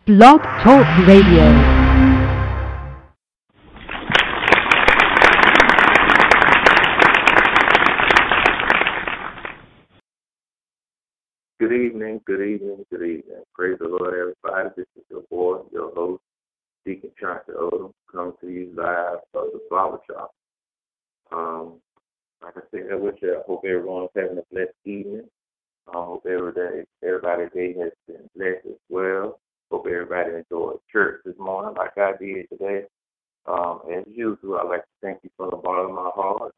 Blog Talk Radio. Good evening, good evening, good evening. Praise the Lord, everybody. This is your boy, your host, Deacon Chauncey Odom, coming to you live from the barber shop. Like I said, I hope everyone's having a blessed evening. I hope everybody's day has been blessed as well. Hope everybody enjoyed church this morning like I did today. As usual, I'd like to thank you from the bottom of my heart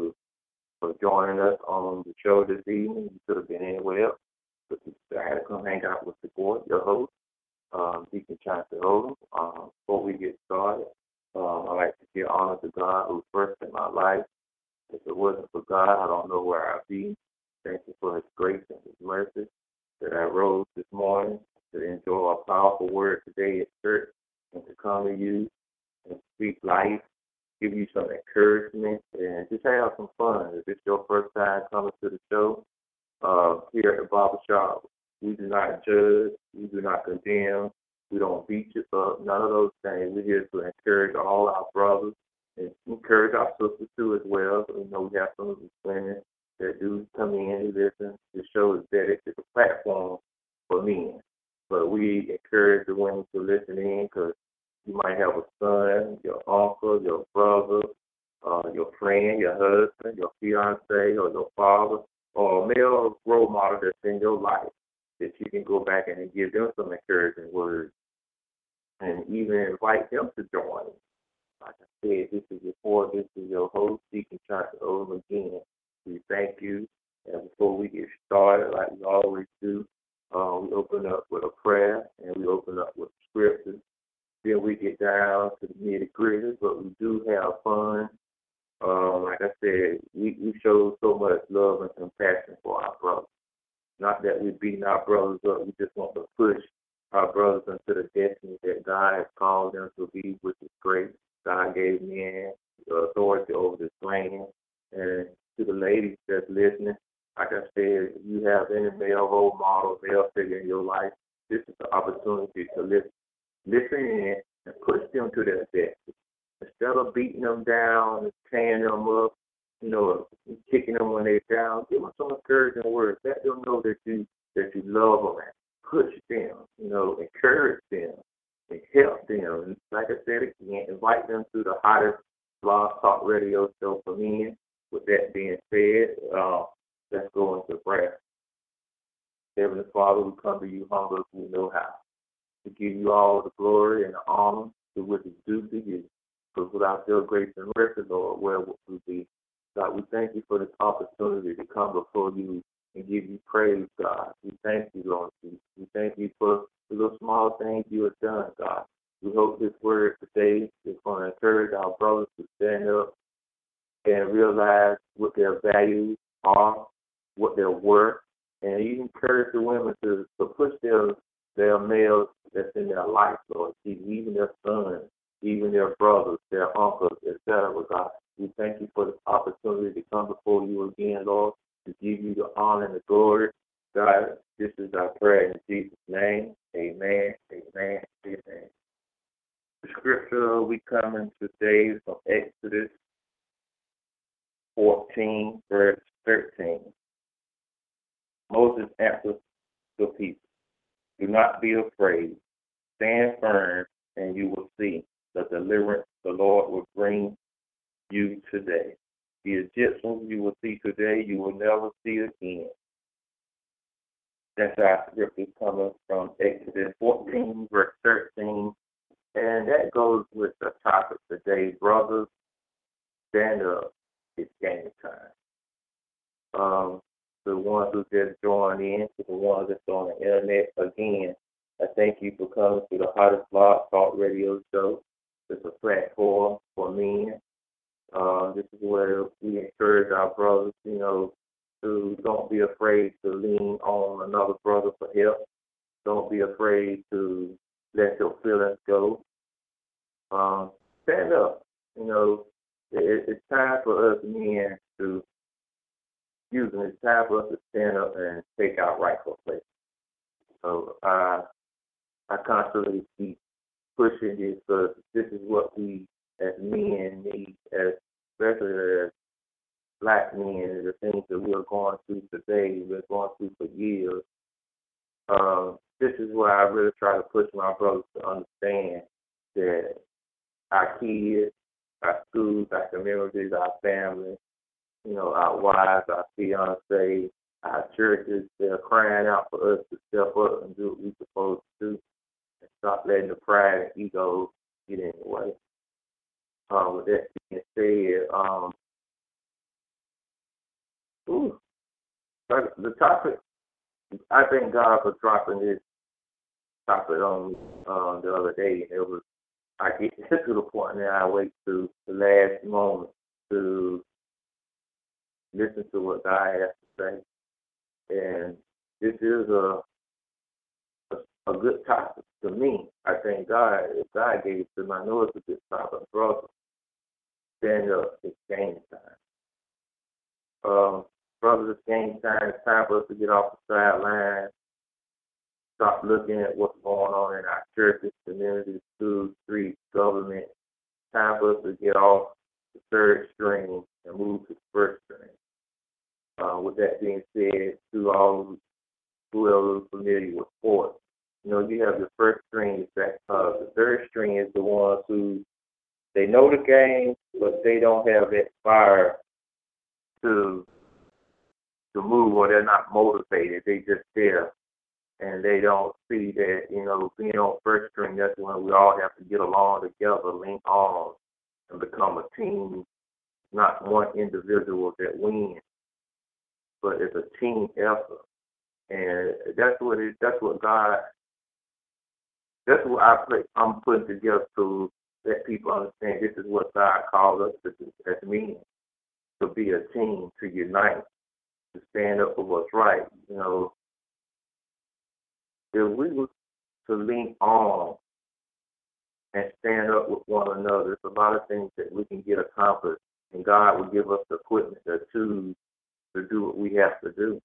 for joining us on the show this evening. You could have been anywhere else, but you decided to come hang out with the boy, your host, Deacon Chauncey Odom. Before we get started, I'd like to give honor to God who's first in my life. If it wasn't for God, I don't know where I'd be. Thank you for his grace and his mercy that I rose this morning to enjoy a powerful word today at church and to come to you and speak life, give you some encouragement, and just have some fun. If it's your first time coming to the show, here at the barber shop, we do not judge, we do not condemn, we don't beat you up, none of those things. We're here to encourage all our brothers and encourage our sisters too as well. So, we have some of these women that do come in and listen. The show is dedicated to a platform for men. But we encourage the women to listen in because you might have a son, your uncle, your brother, your friend, your husband, your fiance, or your father, or a male role model that's in your life that you can go back and give them some encouraging words and even invite them to join. Like I said, this is your host, Deacon Chauncey Odom again. We thank you. And before we get started, like we always do, we open up with a prayer and we open up with scriptures. Then we get down to the nitty-gritty, but we do have fun. Like I said, we show so much love and compassion for our brothers. Not that we're beating our brothers up, we just want to push our brothers into the destiny that God has called them to be, which is great. God gave men the authority over this land. And to the ladies that's listening, like I said, if you have any male role model, male figure in your life, this is the opportunity to listen in and push them to their destiny. Instead of beating them down and tearing them up, kicking them when they're down, give them some encouraging words. Let them know that you love them and push them, encourage them and help them. And like I said again, invite them to the hottest blog talk radio show for men. With that being said, let's go into prayer. Heavenly Father, we come to you humble as we know how. To give you all the glory and the honor to which is due to you. Because without your grace and mercy, Lord, where would we be? God, we thank you for this opportunity to come before you and give you praise, God. We thank you, Lord. We thank you for the little small things you have done, God. We hope this word today is going to encourage our brothers to stand up and realize what their values are, what they're worth, and even encourage the women to push their males that's in their life, Lord, even their sons, even their brothers, their uncles, etc., God. We thank you for this opportunity to come before you again, Lord, to give you the honor and the glory. God, this is our prayer in Jesus' name. Amen, amen, amen. The scripture we come in today is from Exodus 14, verse 13. Moses answered the people, "Do not be afraid. Stand firm, and you will see the deliverance the Lord will bring you today. The Egyptians you will see today, you will never see again." That's our scripture coming from Exodus 14, verse 13. And that goes with the topic today, brothers, stand up. It's game time. The ones who just joined in, to the ones that's on the internet, again, I thank you for coming to the hottest blog talk radio show. It's a platform for men. This is where we encourage our brothers, to don't be afraid to lean on another brother for help. Don't be afraid to let your feelings go. Stand up. It's time for us men to it's time for us to stand up and take our rightful place. So I constantly keep pushing this because this is what we as men need, as especially as black men, the things that we are going through today, we're going through for years. This is where I really try to push my brothers to understand that our kids, our schools, our communities, our families, our wives, our fiancés, our churches, they're crying out for us to step up and do what we're supposed to do and stop letting the pride and ego get in the way. With that being said, the topic, I thank God for dropping this topic on me the other day. And I get to the point that I wait to the last moment to listen to what God has to say. And this is a good topic to me. I thank God. If God gave it to me, I know it's a good topic. Brother, stand up. It's game time. Brothers, it's game time. It's time for us to get off the sidelines. Stop looking at what's going on in our churches, communities, schools, streets, government. Time for us to get off the third string and move to the first string. With that being said, to all whoever is familiar with sports, you have your first string. The third string is the ones who they know the game, but they don't have that fire to move, or they're not motivated. They just there. And they don't see that, being on first string, that's when we all have to get along together, link arms, and become a team, not one individual that wins, but it's a team effort. And that's what I'm putting together to let people understand this is what God called us to do as men, to be a team, to unite, to stand up for what's right. If we were to link on and stand up with one another, there's a lot of things that we can get accomplished, and God will give us the equipment, the tools to do what we have to do.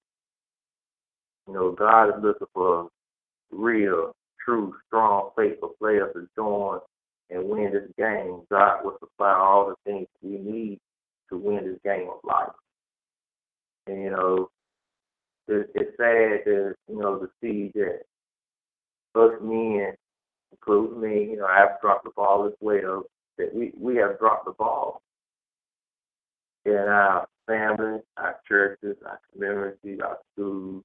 God is looking for real, true, strong, faithful players to join and win this game. God will supply all the things we need to win this game of life. And, it's sad that, to see that us men, including me, I've dropped the ball as well, that we have dropped the ball in our families, our churches, our communities, our schools,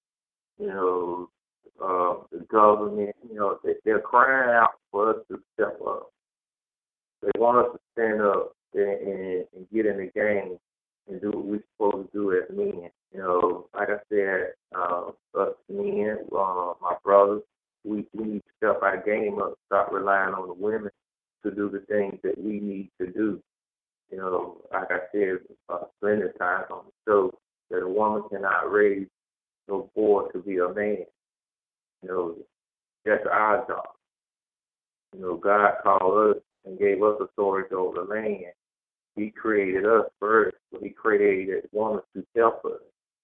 the government, they're crying out for us to step up. They want us to stand up and get in the game and do what we're supposed to do as men. Like I said, us men, my brothers, we need to step our game up, stop relying on the women to do the things that we need to do. Like I said, plenty of times on the show, that a woman cannot raise no boy to be a man. That's our job. God called us and gave us authority over the land. He created us first, but He created woman to help us.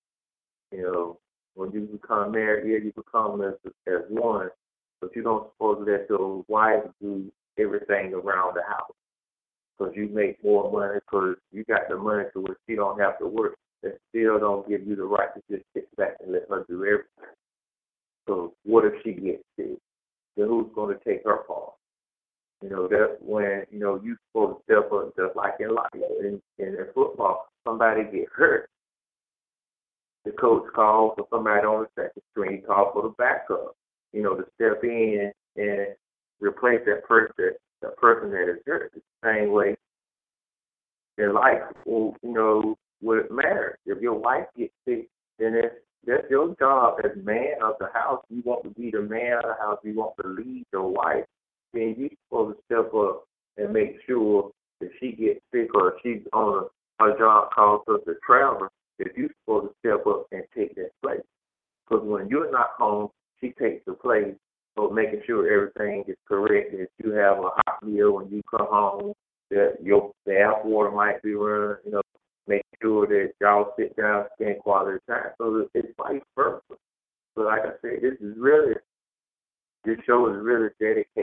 When you become married, you become as one, but you don't supposed to let your wife do everything around the house because you make more money because you got the money to where she don't have to work. That still don't give you the right to just sit back and let her do everything. So what if she gets sick? Then who's going to take her part? That's when, you're supposed to step up just like in life. In football, somebody get hurt. The coach calls for somebody on the second string, calls for the backup, to step in and replace that person that is hurt. The same way in life, with marriage. If your wife gets sick, then that's your job as man of the house. You want to be the man of the house. You want to lead your wife. Then you're supposed to step up and make sure if she gets sick or if she's on a job calls us to travel, that you're supposed to step up and take that place. Because when you're not home, she takes the place of making sure everything is correct, that you have a hot meal when you come home, that the apple water might be running, make sure that y'all sit down and spend quality time. So it's vice versa. So like I said, this show is really dedicated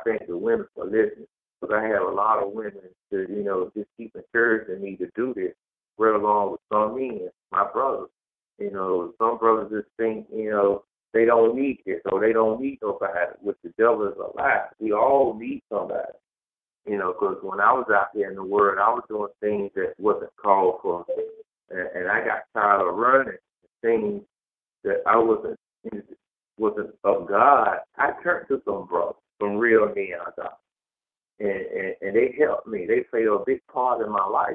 thank the women for listening because I have a lot of women to, just keep encouraging me to do this, right along with some men, my brothers. Some brothers just think, they don't need this or they don't need nobody, which the devil is a lie. We all need somebody. Because when I was out there in the world, I was doing things that wasn't called for, and I got tired of running things that I wasn't of God. I turned to some brothers, some real men I got, and they helped me. They played a big part in my life.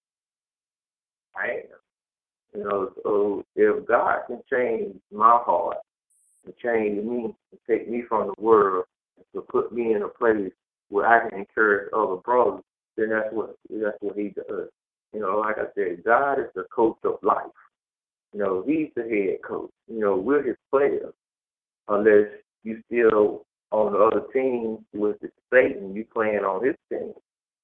I am, so if God can change my heart, and change me, and take me from the world, to put me in a place where I can encourage other brothers, then that's what He does. Like I said, God is the coach of life. He's the head coach. We're His players. Unless you still on the other team with the Satan, you playing on his team.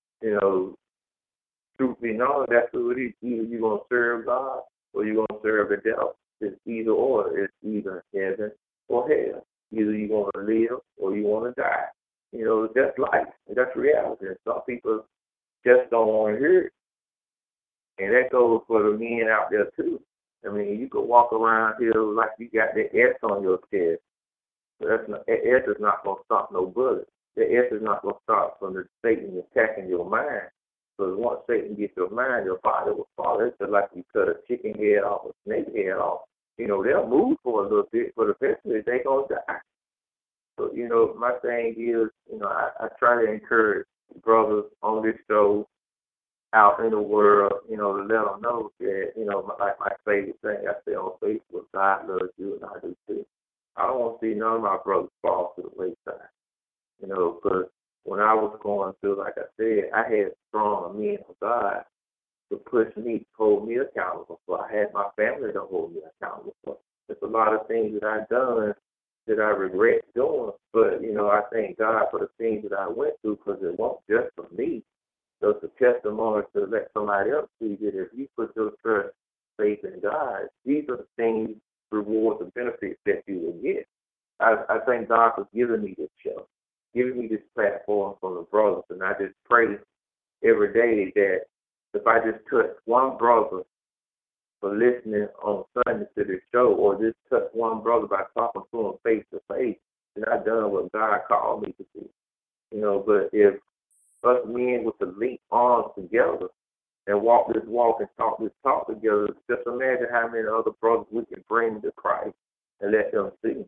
Truth be known, that's who it is. Either you're gonna serve God or you're gonna serve the devil. It's either or. It's either heaven or hell. Either you want to live or you want to die. That's life. That's reality. And some people just don't want to hear it. And that goes for the men out there too. I mean, you could walk around here like you got the S on your chest. But S is not going to stop no bullet. The S is not going to stop from the Satan attacking your mind. Because once Satan gets your mind, your body will fall. It's just like you cut a chicken head off, a snake head off. They'll move for a little bit, but eventually they're going to die. So, my thing is, I try to encourage brothers on this show out in the world, to let them know that, like my favorite thing I say on Facebook, God loves you and I do too. I don't want to see none of my brothers fall to the wayside, because when I was going through, like I said, I had strong men of God to push me, to hold me accountable for. I had my family to hold me accountable for. There's a lot of things that I've done that I regret doing, but, I thank God for the things that I went through because it wasn't just for me. So it's a testimony to let somebody else see that if you put your trust, faith in God, these are the things, rewards, and benefits that you will get. I thank God for giving me this show, giving me this platform from the brothers, and I just pray every day that if I just touch one brother for listening on Sunday to this show, or just touch one brother by talking to him face to face, then I've done what God called me to do. But if us men with the link arms together and walk this walk and talk this talk together, just imagine how many other brothers we can bring to Christ and let them see.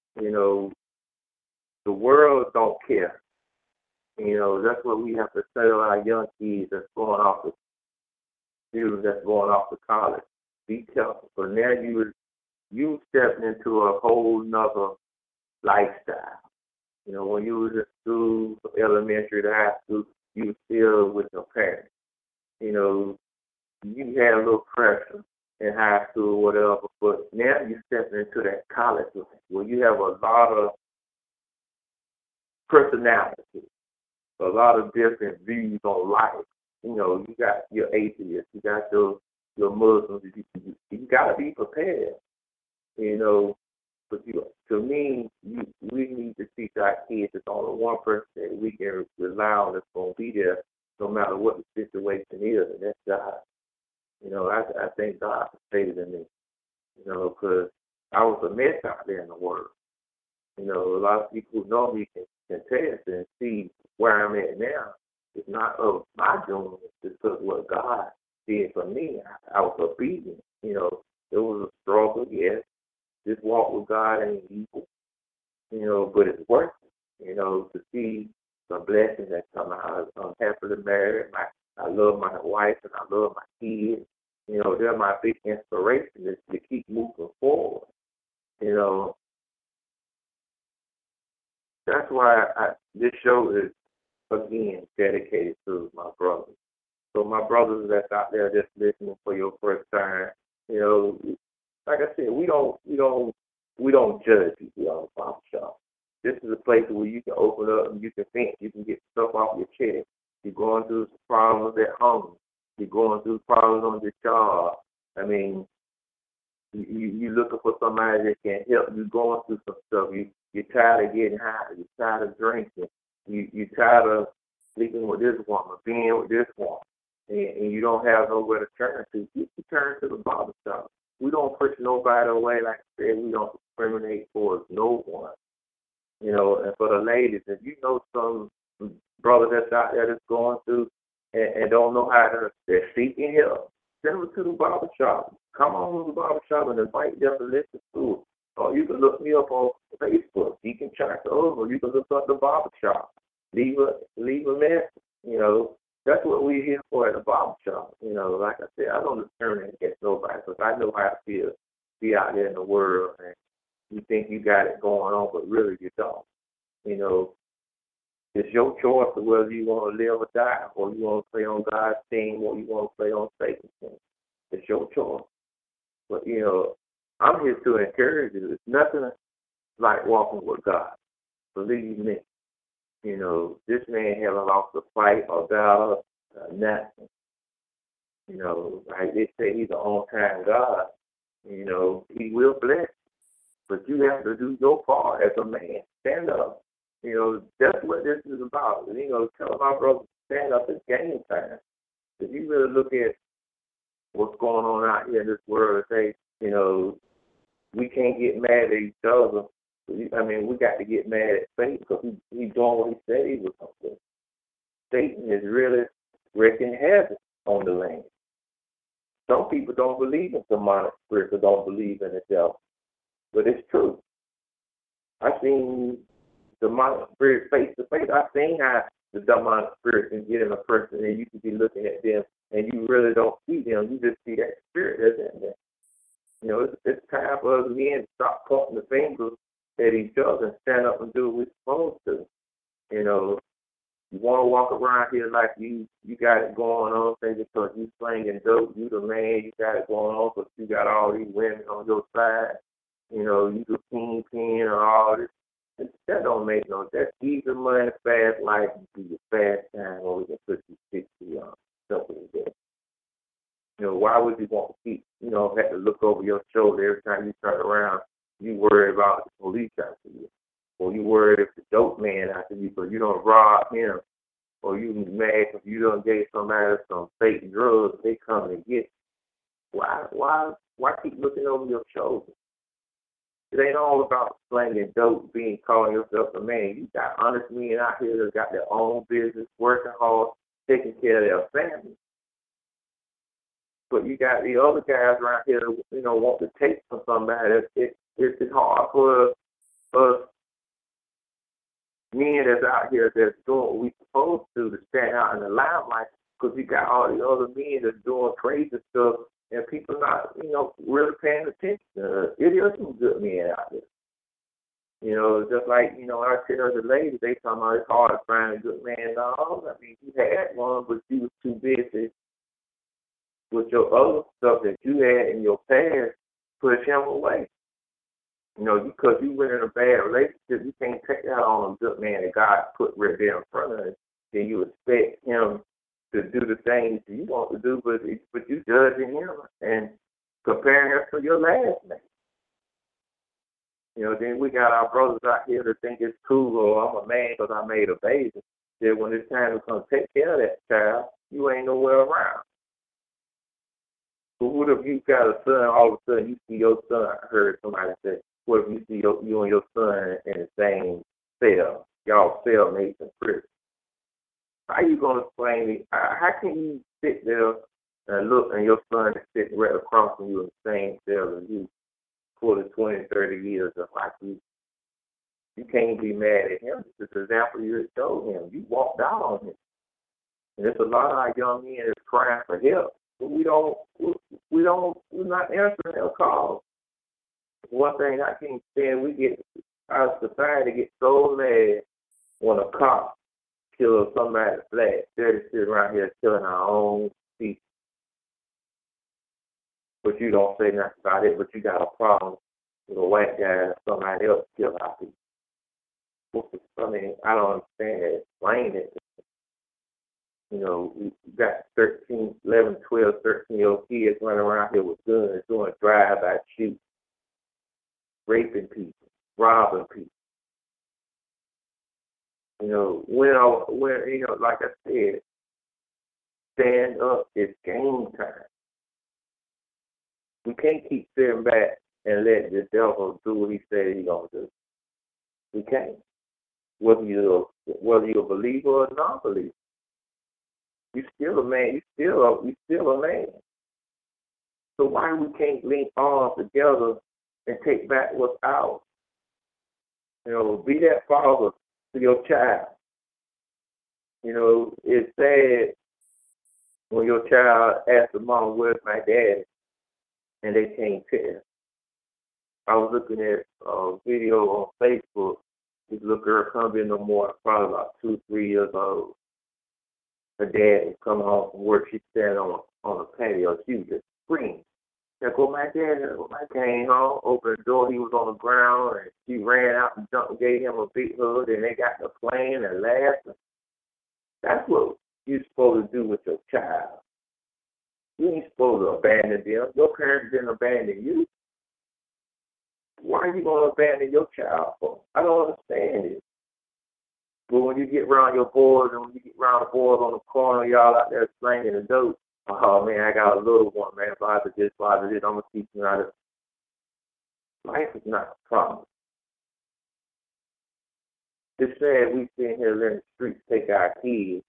The world don't care. That's what we have to tell our young kids that's going off to students that's going off to college. Be careful. So now you stepping into a whole nother lifestyle. When you was at school, from elementary to high school, you were still with your parents. You had a little pressure in high school or whatever, but now you're stepping into that college life where you have a lot of personality, a lot of different views on life. You got your atheists, you got your Muslims. You got to be prepared. But to me, we need to teach our kids there's only one person that we can rely on that's going to be there no matter what the situation is, and that's God. I thank God for saving me, because I was a mess out there in the world. A lot of people who know me can test and see where I'm at now. It's not of my doing, it's because what God did for me. I was obedient. It was a struggle, yes. This walk with God ain't equal, but it's worth it, to see the blessings that come out. I'm happily married. I love my wife and I love my kids. They're my big inspiration to keep moving forward. That's why this show is, again, dedicated to my brothers. So my brothers that's out there just listening for your first time, like I said, we don't judge people on the Pop Shop. This is a place where you can open up and you can think, you can get stuff off your chest. You're going through some problems at home. You're going through problems on your job. I mean, you're looking for somebody that can help you going through some stuff. You're tired of getting high. You're tired of drinking. You tired of sleeping with this woman, being with this woman, and you don't have nowhere to turn to. You can turn to the barber shop. We don't push nobody away. Like I said, we don't discriminate towards no one. And for the ladies, if you know some brother that's out there that's going through and don't know how to, they're seeking help, send them to the barber shop. Come on to the barber shop and invite them to listen to it. Or you can look me up on Facebook. You can check over. You can look up the barber shop. Leave a message. That's what we're here for at the barber shop. Like I said, I don't discriminate against nobody because I know how it feels to be out there in the world and you think you got it going on, but really you don't. It's your choice of whether you want to live or die, or you want to play on God's team, or you want to play on Satan's team. It's your choice. But, I'm here to encourage you. It's nothing like walking with God. Believe me. This man haven't lost a fight or battle, nothing. Like they say, he's an on-time God. He will bless. But you have to do your part as a man. Stand up. That's what this is about. Tell my brother to stand up. It's game time. If you really look at what's going on out here in this world and say, we can't get mad at each other. We got to get mad at Satan because he's doing what he said he was going to do. Satan is really wreaking havoc on the land. Some people don't believe in demonic spirits or don't believe in the devil. But it's true. I've seen demonic spirits face to face. I've seen how the demonic spirit can get in a person and you can be looking at them and you really don't see them. You just see that spirit that's in there. It's time for us men to stop pointing the fingers at each other and stand up and do what we're supposed to. You want to walk around here like you got it going on, say because you slinging dope, you the man, you got it going on, but you got all these women on your side. You the kingpin or all this. That don't make no sense. That's easy money, fast life, do your fast time, or we can put you 60 on. Simple as that. Why would you want to keep, have to look over your shoulder every time you turn around? You worry about the police after you. Or you worry if the dope man after you, so you don't rob him. Or you mad if you don't gave somebody some fake drugs, they come and get you. Why keep looking over your shoulder? It ain't all about slanging dope, calling yourself a man. You got honest men out here that got their own business, working hard, taking care of their family. But you got the other guys around here that, want to take from somebody. It's hard for us men that's out here that's doing what we supposed to stand out in the limelight because you got all the other men that's doing crazy stuff and people not, really paying attention. It is some good men out there. Just like, I tell the ladies, they talking about it's hard to find a good man. No, you had one, but you was too busy with your other stuff that you had in your past, push him away. Because you went in a bad relationship, you can't take that on a good man that God put right there in front of you. Then you expect him to do the things you want to do, but you judging him and comparing him to your last man. Then we got our brothers out here that think it's cool, or I'm a man because I made a baby. That when it's time to come take care of that child, you ain't nowhere around. But what if you got a son, all of a sudden you see your son, I heard somebody say, what if you see you and your son in the same cell? Y'all cellmates in prison. How you going to explain me? How can you sit there and look and your son is sitting right across from you in the same cell as you for the 20, 30 years of life? You can't be mad at him. It's an example you showed him. You walked out on him. And there's a lot of our young men that's crying for help. But we're not answering their calls. One thing I can't stand, our society gets so mad when a cop kills somebody flat. They're just sitting around here killing our own people. But you don't say nothing about it, but you got a problem with a white guy and somebody else kill our people. I don't understand that. Explain it. We got 11, 12, 13-year-old kids running around here with guns, doing drive-by shoots, raping people, robbing people. Like I said, stand up. It's game time. We can't keep sitting back and let the devil do what he said he's gonna do. We can't. Whether you're a believer or a non-believer, you're still a man. You still a man. So why we can't link arms together and take back what's ours? Be that father to your child. It's sad when your child asks the mom, "Where's my daddy?" and they can't tell. I was looking at a video on Facebook. This little girl comes in no more, probably about 2, 3 years old. Her dad was coming home from work. She's standing on a patio. She was just screaming. There go my dad. I came home, opened the door. He was on the ground, and she ran out and jumped and gave him a big hug. And they got to playing and laughing. That's what you're supposed to do with your child. You ain't supposed to abandon them. Your parents didn't abandon you. Why are you going to abandon your child for? I don't understand it. But when you get around your boys and when you get around the boys on the corner, y'all out there slanging the dope, oh man, I got a little one, man. Father this, I'm going to teach you how to. Life is not a problem. It's sad we sitting here letting the streets take our kids,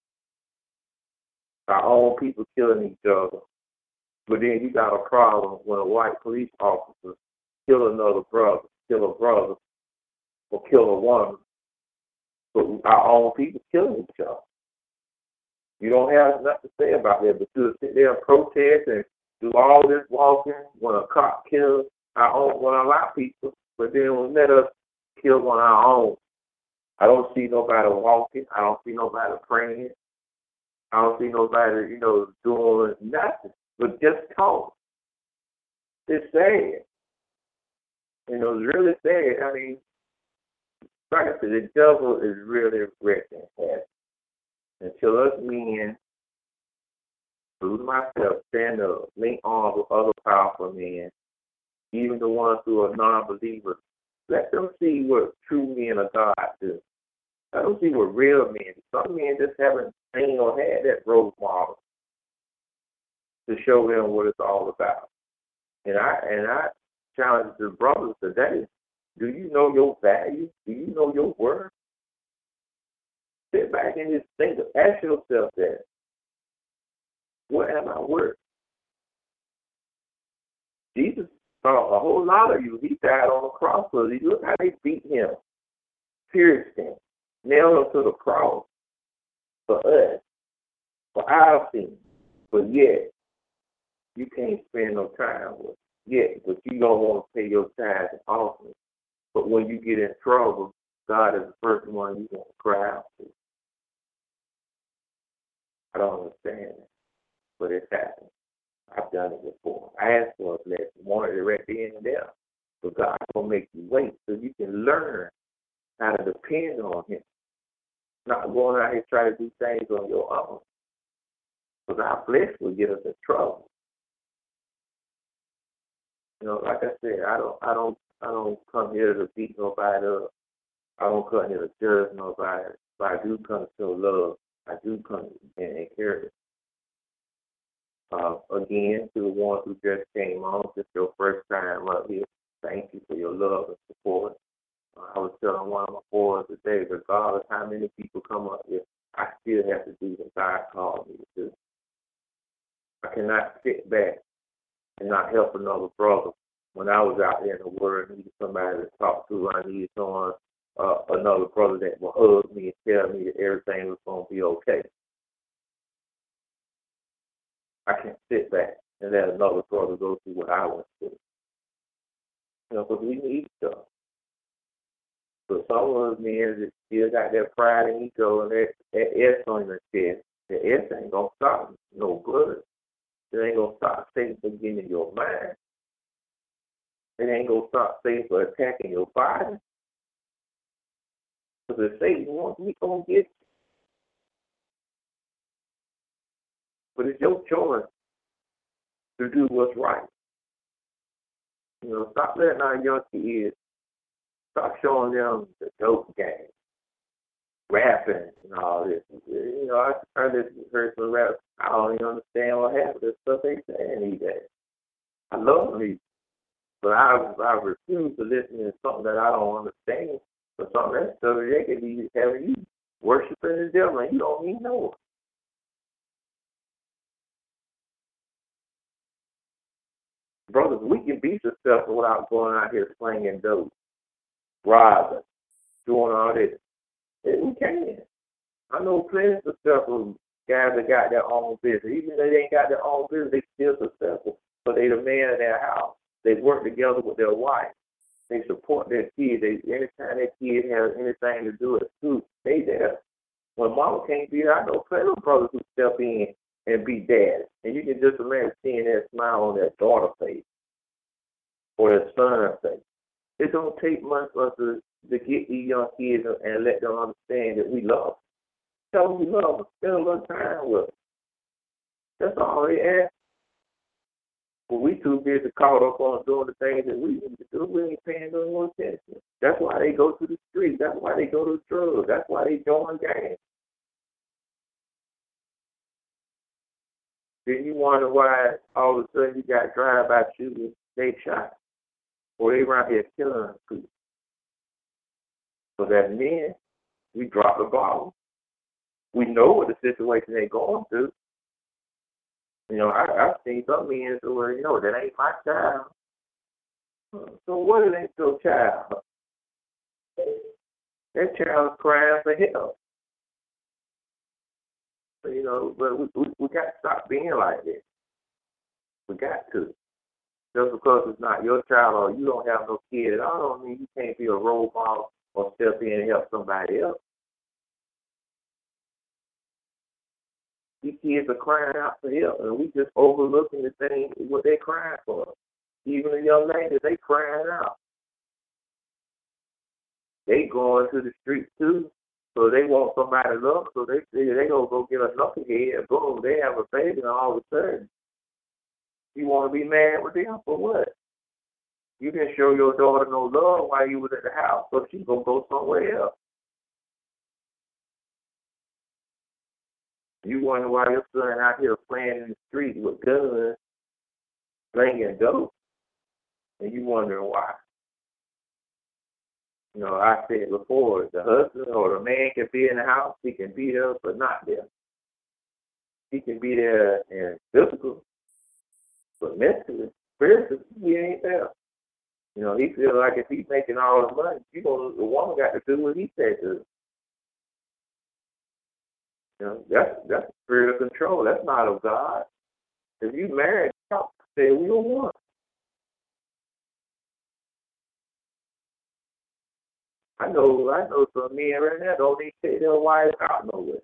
our own people killing each other. But then you got a problem when a white police officer kill another brother, kill a brother, or kill a woman. But our own people killing each other. You don't have nothing to say about that, but you sit there and protest and do all this walking when a cop kills one of our people, but then let us kill one of our own. I don't see nobody walking. I don't see nobody praying. I don't see nobody, doing nothing, but just talk. It's sad. It's really sad. I mean, like I said, the devil is really wrecking us. Until us men, including myself, stand up, link arms with other powerful men, even the ones who are non-believers, let them see what true men of God do. Let them see what real men do. Some men just haven't seen or had that role model to show them what it's all about. And I challenge the brothers today. Do you know your value? Do you know your worth? Sit back and just think. Ask yourself that. What am I worth? Jesus saw a whole lot of you. He died on the cross for you. Look how they beat him, pierced him, nailed him to the cross for us, for our sins. But yet, you can't spend no time with it. Yet, but you don't want to pay your tithes and offerings. But when you get in trouble, God is the first one you want to cry out to. I don't understand it, but it's happened. I've done it before. I asked for a blessing, wanted it right then and there. But God will make you wait so you can learn how to depend on Him. Not going out here trying to do things on your own. Because our flesh will get us in trouble. Like I said, I don't come here to beat nobody up. I don't come here to judge nobody. But I do come to show love. I do come and encourage. Again, to the ones who just came on, just your first time up here, thank you for your love and support. I was telling one of my boys today, regardless how many people come up here, I still have to do what God called me to do. I cannot sit back and not help another brother. When I was out there in the world, I needed somebody to talk to. I needed someone, another brother that will hug me and tell me that everything was going to be okay. I can't sit back and let another brother go through what I went through. Because we need each other. But some of us men that still got that pride and ego and that S on their chest, the S ain't going to stop no good. It ain't going to stop Satan from getting in your mind. It ain't going to stop Satan from attacking your body. Because if Satan wants, he's going to get you. But it's your choice to do what's right. Stop letting our young kids, stop showing them the dope game. rapping and all this. I listen to personal rap. I don't even understand what half of this stuff they saying these days. I love music, but I refuse to listen to something that I don't understand. But some of that stuff they could be having you worshiping the devil and you don't even know it. Brothers, we can be successful without going out here slinging dope, robbing, doing all this. Yeah, we can. I know plenty of successful guys that got their own business. Even if they ain't got their own business, they still successful. But they the man of their house. They work together with their wife. They support their kids. Anytime their kid has anything to do with school, they there. When mama can't be there, I know plenty of brothers who step in and be dad. And you can just imagine seeing that smile on that daughter face or that son face. It don't take much for us to get these young kids and let them understand that we love them. Tell them we love them. Spend a little time with them. That's all they ask. But we too busy caught up on doing the things that we need to do. We ain't paying no attention. That's why they go to the streets. That's why they go to drugs. That's why they join gangs. Then you wonder why all of a sudden you got drive-by shooters, they shot. Or they around here killing people. So that men, we drop the ball. We know what the situation they're going through. I've seen some men where, that ain't my child. So what if they still child? That child's crying for help. But we got to stop being like this. We got to. Just because it's not your child or you don't have no kid at all, don't mean you can't be a role model or step in and help somebody else. These kids are crying out for help, and we just overlooking the thing, what they're crying for. Even the young ladies, they crying out. They going to the street too, so they want somebody to love, so they gonna go get a knucklehead, boom, they have a baby, and all of a sudden, you want to be mad with them for what? You didn't show your daughter no love while you was at the house, so she's gonna go somewhere else. You wonder why your son out here playing in the street with guns, slinging dope, and you wondering why. I said before, the husband or the man can be in the house, he can be there, but not there. He can be there in physical, but mentally, spiritually, he ain't there. He feels like if he's making all the money, the woman got to do what he said to. That's the spirit of control. That's not of God. If you married, say we don't want. I know some men right now don't even take their wives out nowhere.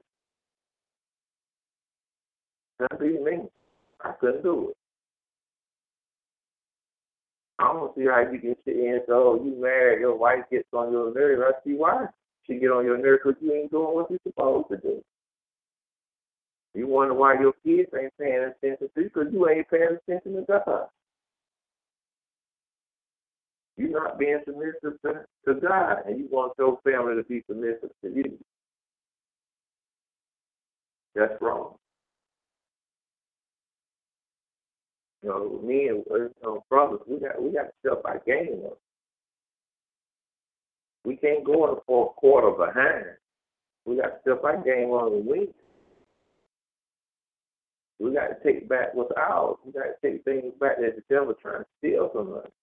That's be me. I couldn't do it. I don't see how you can sit here and say, oh, you married, your wife gets on your nerves. I see why she get on your nerves, because you ain't doing what you're supposed to do. You wonder why your kids ain't paying attention to you, because you ain't paying attention to God. You're not being submissive to God, and you want your family to be submissive to you. That's wrong. Me and brothers, we got to step our game up. We can't go in for a quarter behind. We got to step our game on the wing. We got to take back what's ours. We got to take things back that the devil trying to steal from us.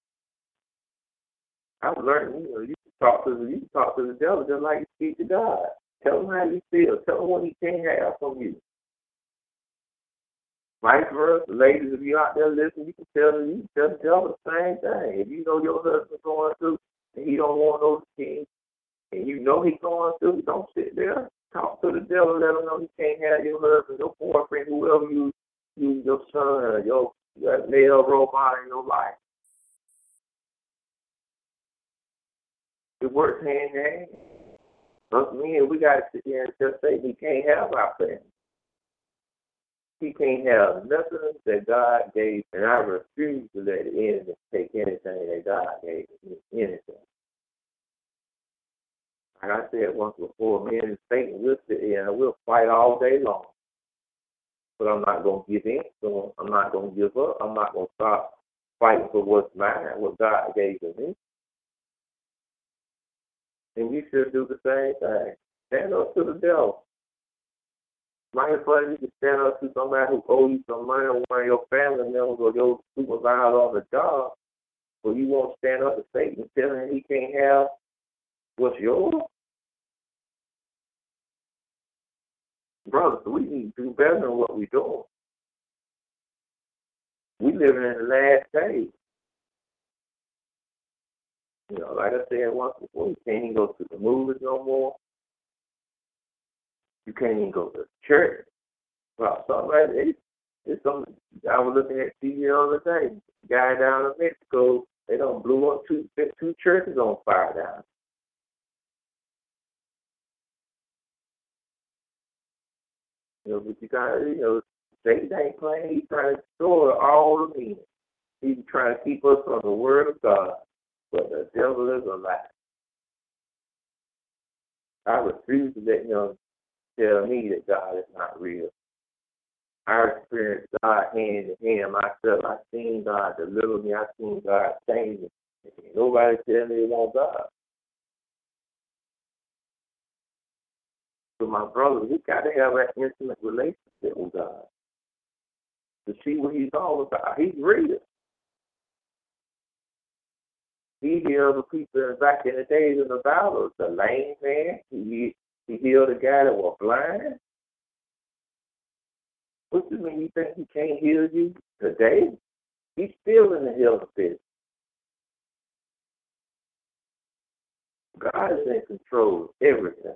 I've learned, you can talk to the devil just like you speak to God. Tell him how you feel. Tell him what he can't have from you. Vice versa, ladies, if you're out there listening, you can tell the devil the same thing. If you know your husband's going through and he don't want those things, and you know he's going through, don't sit there. Talk to the devil, let him know he can't have your husband, your boyfriend, whoever your son, your male role model in your life. It works hand in hand. Us men, we got to sit there and just say we can't have our family. He can't have nothing that God gave, and I refuse to let the enemy take anything that God gave me, anything. Like I said once before, me and Satan, we'll sit here and we'll fight all day long. But I'm not going to give in to him. I'm not going to give up. I'm not going to stop fighting for what's mine, what God gave to me. And you should do the same thing. Stand up to the devil. Might as well you can stand up to somebody who owes you some money, or one of your family members, or your supervisor on the job, but you won't stand up to Satan and tell him he can't have what's yours? Brothers, we need to do better than what we're doing. We living in the last days. You know, like I said once before, you can't even go to the movies no more. You can't even go to church. Well, something like that. It's something. I was looking at TV the other day. Guy down in Mexico, they don't blew up two churches on fire down. You know, but you got, Satan ain't playing. He's trying to destroy all the men. He's trying to keep us from the word of God. But the devil is a lie. I refuse to let him tell me that God is not real. I experienced God hand in hand myself. I've seen God deliver me. I've seen God change me. Nobody tell me they want God. So my brother, we got to have that intimate relationship with God to see what He's all about. He's real. He healed the people back in the days of the Bible, the lame man. He healed the guy that was blind. What do you mean? You think He can't heal you today? He's still in the healing business. God is in control of everything.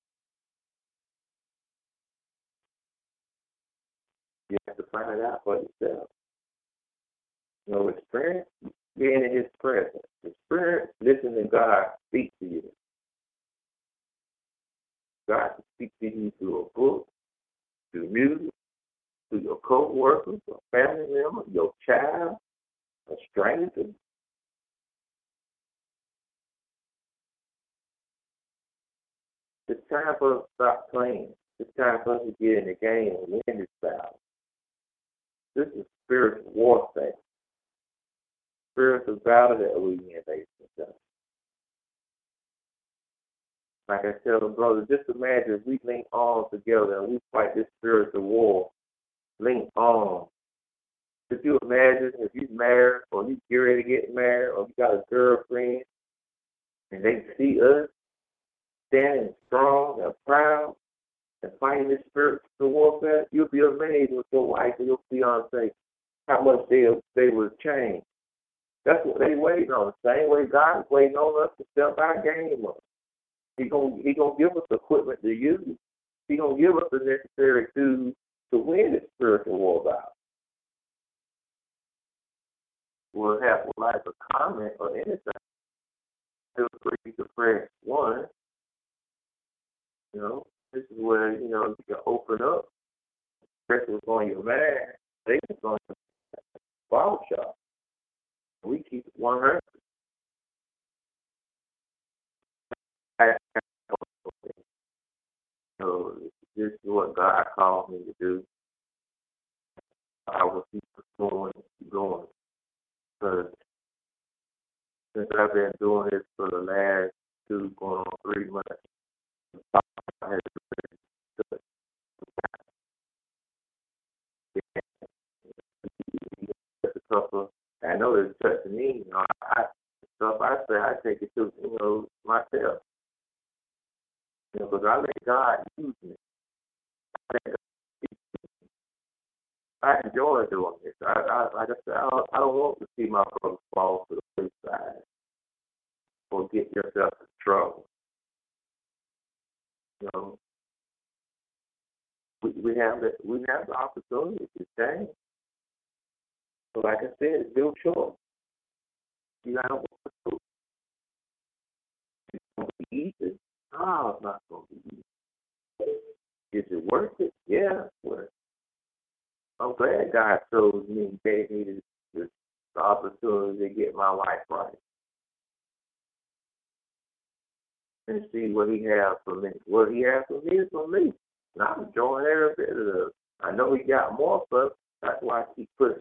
You have to find it out for yourself. Experience being in His presence. Experience listening to God speak to you. God can speak to you through a book, through music, through your co-workers, a family member, your child, a stranger. It's time for us to stop playing. It's time for us to get in the game and win this battle. This is spiritual warfare. Spiritual battle that we in, basically. Like I tell the brothers, just imagine if we link arms together and we fight this spiritual war. Link arms. Could you imagine if you're married or you get ready to get married or you got a girlfriend and they see us standing strong and proud and fighting this spiritual warfare? You'll be amazed with your wife and your fiance how much they will change. That's what they waiting on. The same way God's waiting on us to step our game up. He gonna give us equipment to use. He gonna give us the necessary tools to win this spiritual war battle. We'll have like a comment or anything. Feel free to press 1. This is where you can open up. Press what's on your mind. They just on your ball shop. We keep it 100. So this is what God called me to do. I will keep going. Because since I've been doing this for the last 2 going on 3 months, I had a couple. I know it's touching me. Stuff I say, I take it to myself. Because I let God use me. I enjoy doing this. Like I said, I don't want to see my brother fall to the wayside or get yourself in trouble. We have the opportunity to change. So like I said, it's your choice. You gotta want to do it. It's gonna be easy. No, it's not gonna be easy. Is it worth it? Yeah, it's worth it. I'm glad God chose me and gave me this opportunity to get my life right. and see what he has for me. What he has for me is for me. And I'm enjoying every bit of it. I know he got more for us. That's why I keep pushing.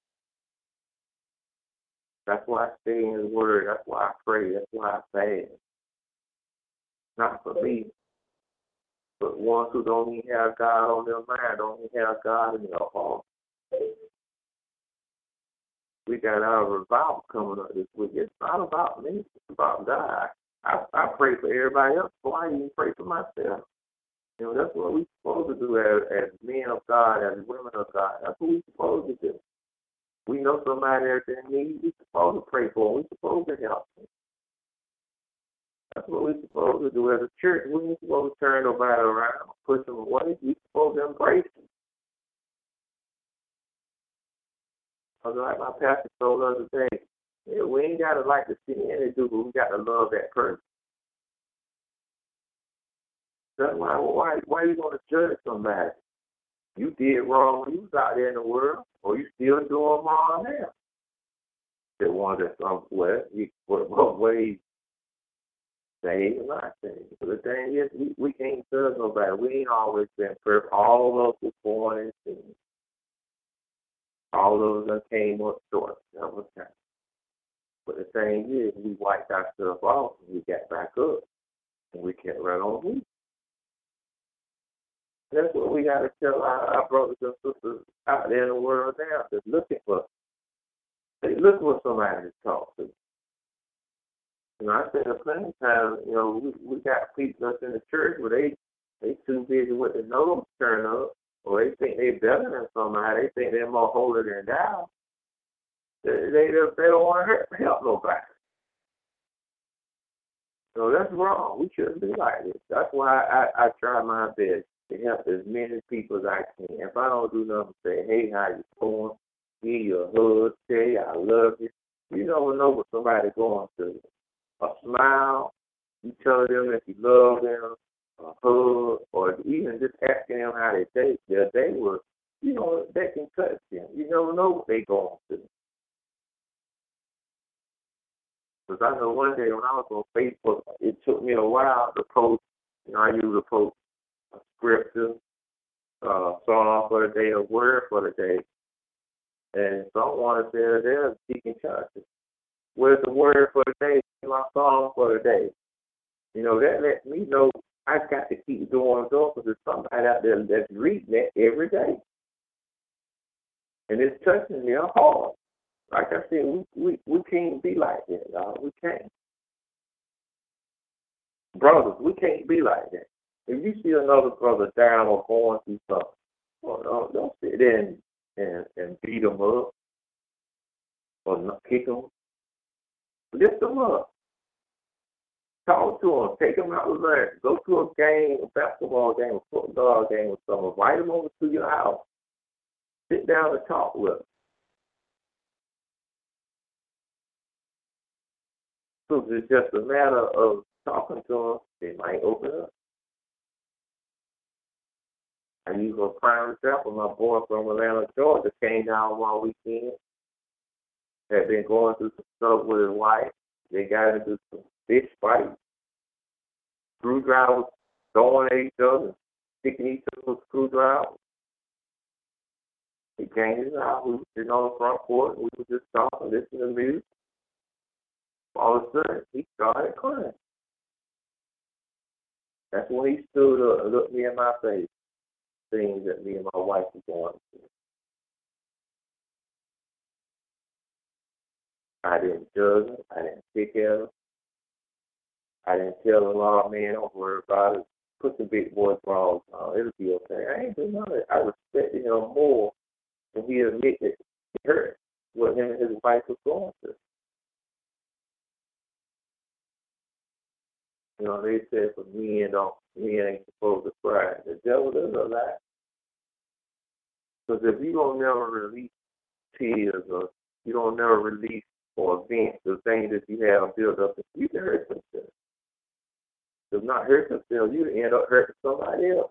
That's why I stay in his word. That's why I pray. That's why I fast. Not for me, but ones who don't even have God on their mind, don't even have God in their heart. We got our revival coming up this week. It's not about me. It's about God. I pray for everybody else before I even pray for myself. You know, that's what we're supposed to do as men of God, as women of God. That's what we're supposed to do. We know somebody that's in need. We're supposed to pray for them. We're supposed to help them. That's what we're supposed to do as a church. We ain't supposed to turn nobody around, push them away. We're supposed to embrace them. Because like my pastor told us today, yeah, we ain't got to like to see any dude, but we got to love that person. That's why are you going to judge somebody? You did wrong when you was out there in the world, or you still doing wrong now. The one that's somewhere, what way saved or not saved. But the thing is, we can't judge nobody. We ain't always been perfect. All of us were born in sin. All of us came up short several times. But the thing is, we wiped ourselves off and we got back up. And we kept right on moving. That's what we got to tell our brothers and sisters out there in the world now that's looking for. They look for somebody to talk to. You know, I said a plenty of times, you know, we got people that's in the church where they too busy with the nose turn up, or they think they're better than somebody. They think they're more holy than thou. They don't want to help nobody. So that's wrong. We shouldn't be like this. That's why I try my best to help as many people as I can. If I don't do nothing, say, hey, how you doing? Give you a hug, say I love you. You never know what somebody's going through. A smile, you tell them that you love them, a hug, or even just asking them how their day was, you know, they can touch them. You never know what they're going through. Because I know one day when I was on Facebook, it took me a while to post, you know, I usually post a scripture, song for the day, a word for the day. And someone said they're seeking churches. Where's the word for the day? My song for the day. You know, that lets me know I got to keep doing because there's somebody out there that's reading that every day. And it's touching their heart. Like I said, we can't be like that, y'all. We can't. Brothers, we can't be like that. If you see another brother down or going through something, well, don't sit there and beat them up or not kick them. Lift them up. Talk to them. Take them out to lunch. Go to a game, a basketball game, a football game or something. Invite them over to your house. Sit down and talk with them. So it's just a matter of talking to them. They might open up. I use a prime example. My boy from Atlanta, Georgia, came down one weekend. Had been going through some stuff with his wife. They got into some fish fights. Screwdrivers throwing at each other, sticking each other with screwdrivers. He came to his house. We were sitting on the front porch. We were just talking, listening to music. All of a sudden, he started crying. That's when he stood up and looked me in my face, things that me and my wife were going through. I didn't judge him. I didn't pick at him. I didn't tell him, oh, man, don't worry about it. Put the big boy bras on. It'll be okay. I ain't doing nothing. I respected him more when he admitted he hurt what him and his wife was going through. You know, they said for men ain't supposed to cry. The devil is a lie. Because if you don't never release tears or you don't never release or vent the things that you have built up, you can hurt yourself. If not hurt yourself, you end up hurting somebody else.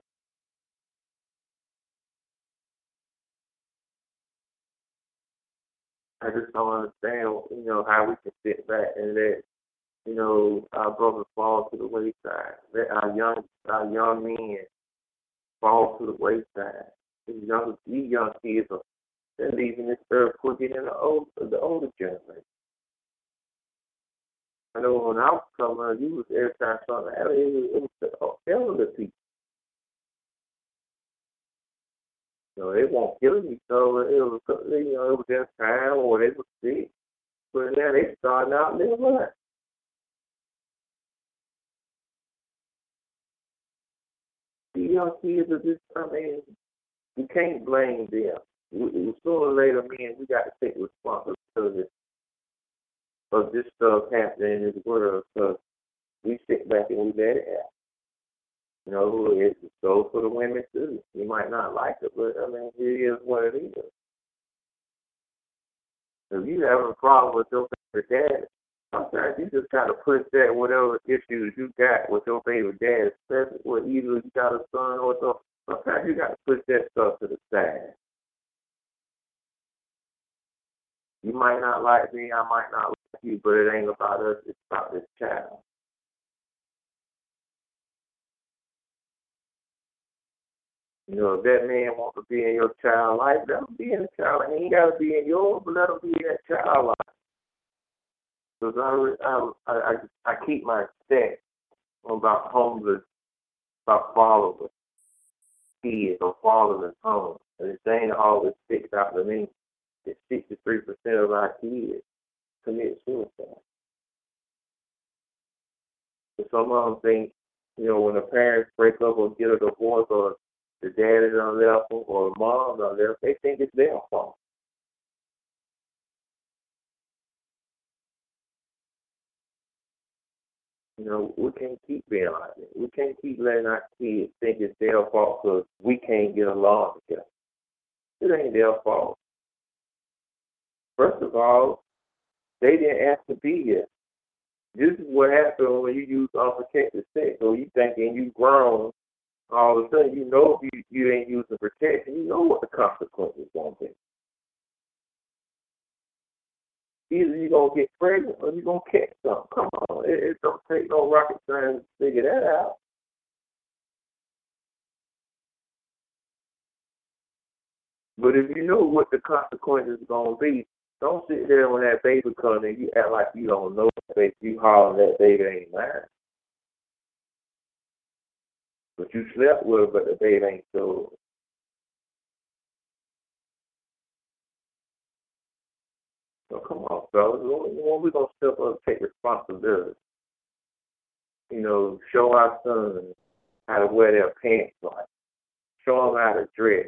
I just don't understand, you know, how we can sit back and let Our brothers fall to the wayside. Let our young men fall to the wayside. These young kids are they're leaving this earth quicker than the older generation. I know when I was coming up, you was every time something happened, it was the elder people. They won't killing each other. It was their time or they were sick. But now they starting out living life. These young kids are just, you can't blame them. Sooner or later, man, we got to take responsibility of this stuff happening in this world because we sit back and we let it happen. It's so for the women too. You might not like it, but it is what it is. If you have a problem with your favorite dad, sometimes you just gotta push that whatever issues you got with your favorite dad, especially with either you got a son or something. Sometimes you gotta push that stuff to the side. You might not like me, I might not like you, but it ain't about us, it's about this child. If that man wants to be in your child life, let him be in the child life. He ain't got to be in yours, but let him be in that child life. Because I keep my stats about homeless, about followers, kids or followers home. And the thing that always sticks out to me is 63% of our kids commit suicide. So some of them think, when the parents break up or get a divorce or the dad is on left or the mom on left, they think it's their fault. We can't keep being like that. We can't keep letting our kids think it's their fault because we can't get along together. It ain't their fault. First of all, they didn't ask to be here. This is what happens when you use unprotected sex. So you thinking you grown, all of a sudden if you ain't using protection, you know what the consequences gonna be. Either you're going to get pregnant or you're going to catch something. Come on. It don't take no rocket science to figure that out. But if you know what the consequences are going to be, don't sit there when that baby comes and you act like you don't know that baby. You hollering that baby ain't mine. But you slept with her, but the baby ain't yours. So come on, fellas. When we going to step up and take responsibility? Show our sons how to wear their pants right. Show them how to dress.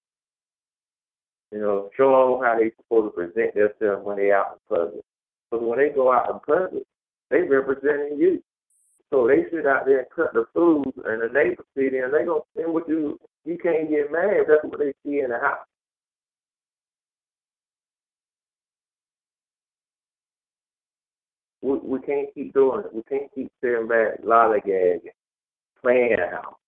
Show them how they supposed to present themselves when they out in public. Because when they go out in public, they representing you. So they sit out there and cut the food, and the neighbors see them, they gonna say what you can't get mad. That's what they see in the house. We can't keep doing it. We can't keep sitting back lollygagging, playing out.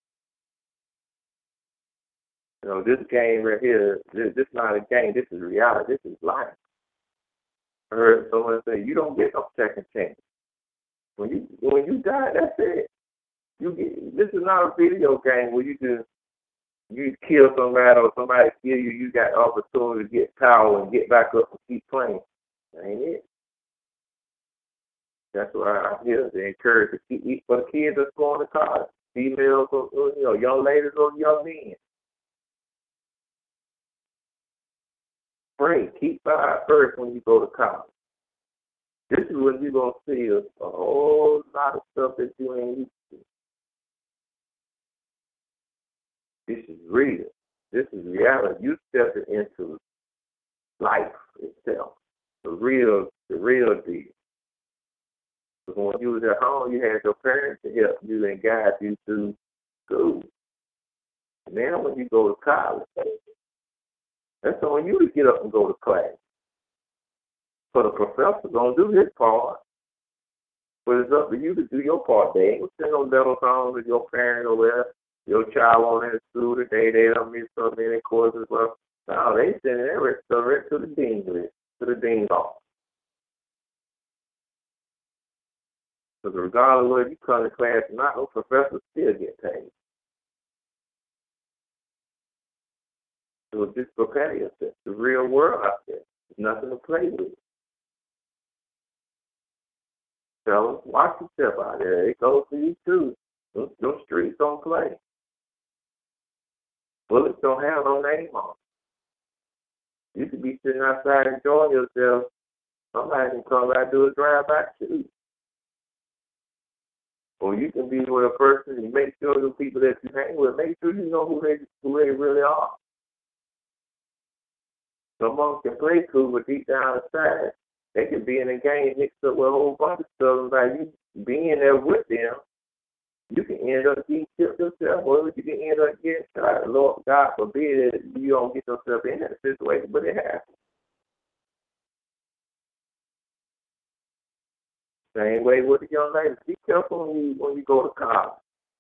This game right here, this not a game. This is reality. This is life. I heard someone say, "You don't get no second chance. When you die, that's it. This is not a video game where you kill somebody or somebody kill you. You got opportunity to get power and get back up and keep playing. That ain't it. That's why I'm here to encourage for the kids that's going to college, females or young ladies or young men. Pray, keep God first when you go to college. This is when you're gonna see a whole lot of stuff that you ain't used to. This is real. This is reality. You stepping into life itself. The real deal. Because when you was at home, you had your parents to help you and guide you through school. Now when you go to college, that's on you to get up and go to class. So the professor's gonna do his part, but it's up to you to do your part. They ain't gonna send no letters home to your parent or whatever. Your child on in school today, they don't miss so many courses. Well, no, they send it direct to the dean's list, to the dean's office. regardless of whether you come to class or not, those professors still get paid. So just prepare yourself. The real world out there. There's nothing to play with. So watch yourself out there. It goes for you too. Those streets don't play. Bullets don't have no name on them. You could be sitting outside enjoying yourself. Somebody can come by and do a drive-by shoot. Or you can be with a person and make sure the people that you hang with, make sure you know who they really are. Some of them can play cool, but deep down inside, they could be in a game mixed up with a whole bunch of stuff. And by you being there with them, you can end up getting killed yourself, or you can end up getting shot. Lord God forbid that you don't get yourself in that situation, but it happens. Same way with the young ladies. Be careful when you go to college.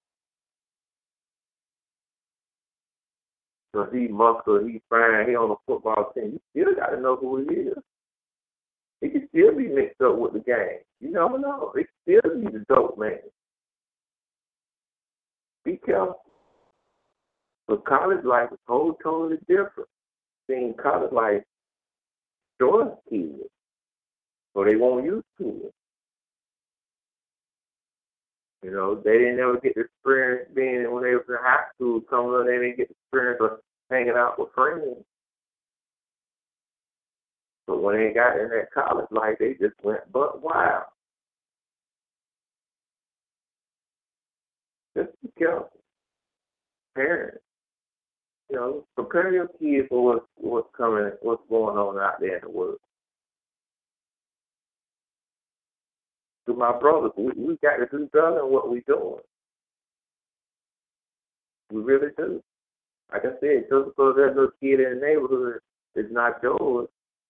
So he's muscular, he's fine, he on the football team. You still got to know who he is. He can still be mixed up with the game. You never know. He can still be the dope man. Be careful. But college life is totally different. Seeing college life destroys kids, so they won't use to it. You know, they didn't ever get the experience being when they was in high school. Coming up, they didn't get the experience of hanging out with friends. But when they got in that college life, they just went buck wild. Just be careful. Parents, you know, prepare your kids for what's coming, what's going on out there in the world. To my brothers, we got to do better than what we're doing. We really do. Like I said, just because that little kid in the neighborhood is not yours,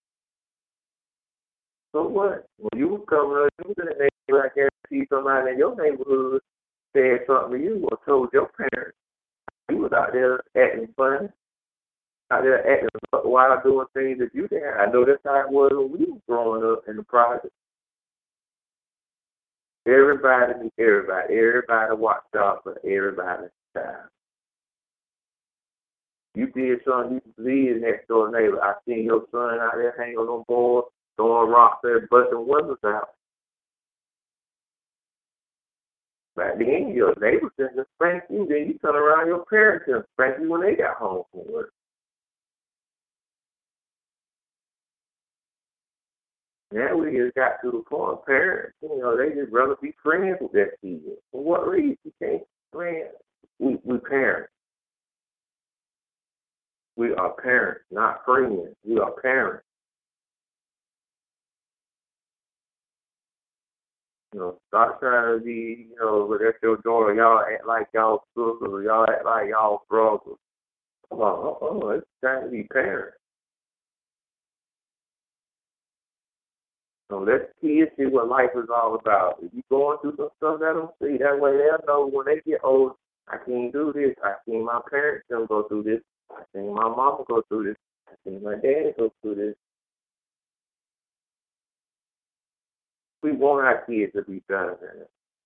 so what? When you was coming up, you was in the neighborhood, I guarantee see somebody in your neighborhood said something to you or told your parents. You was out there acting funny, out there acting wild, doing things that you didn't. I know that's how it was when we were growing up in the project. Everybody watched out for everybody's child. You did something, you believe next door neighbor. I seen your son out there hanging on boards, throwing rocks there, busting windows out. Back then, your neighbors didn't spank you, then you turn around your parents and spank you when they got home from work. Now we just got to the point, parents, they just rather be friends with their kids. For what reason? You can't friends. We parents. We are parents, not friends. We are parents. Stop trying to be, but that's your daughter. Y'all act like y'all sisters, or y'all act like y'all brothers. Come on, it's time to be parents. So let kids see what life is all about. If you're going through some stuff, let them see. That way they'll know when they get old, I can't do this. I seen my parents go through this. I seen my mama go through this. I seen my daddy go through this. We want our kids to be better than us,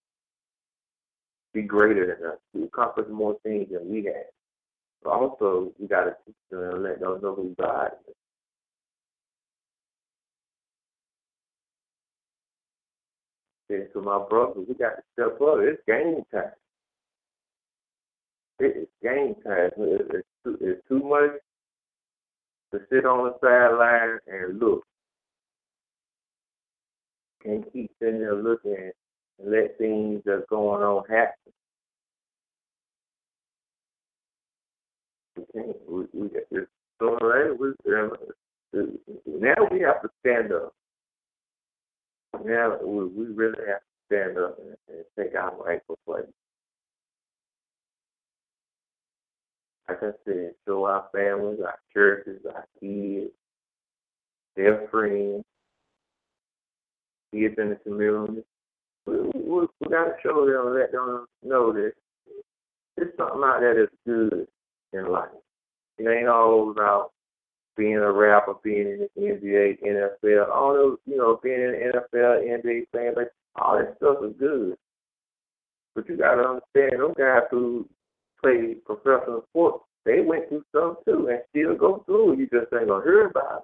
be greater than us, to accomplish more things than we have. But also, we got to teach them and let them know who God is. And to my brothers, we got to step up. It's game time. It's game time. It's too much to sit on the sideline and look. Can't keep sitting there looking and let things that's going on happen. We can't. We get this. So now we have to stand up. Now we really have to stand up and take our rightful place. Like I said, show our families, our churches, our kids, their friends, kids in the community. We got to show them and let them know that there's something out there that's good in life. It ain't all about being a rapper, being in the NBA, NFL, all those, being in the NFL, NBA, playing, but all that stuff is good. But you got to understand, those guys who play professional sports, they went through stuff too and still go through. You just ain't going to hear about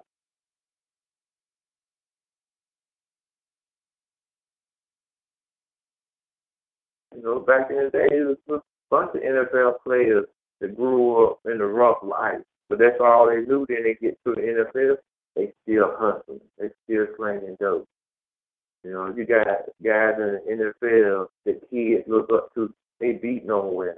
it. You know, back in the day, it was a bunch of NFL players that grew up in the rough life. But that's all they knew. Then they get to the NFL, they still hustling. They still slinging dope. You know, you got guys in the NFL that kids look up to. They beat nowhere.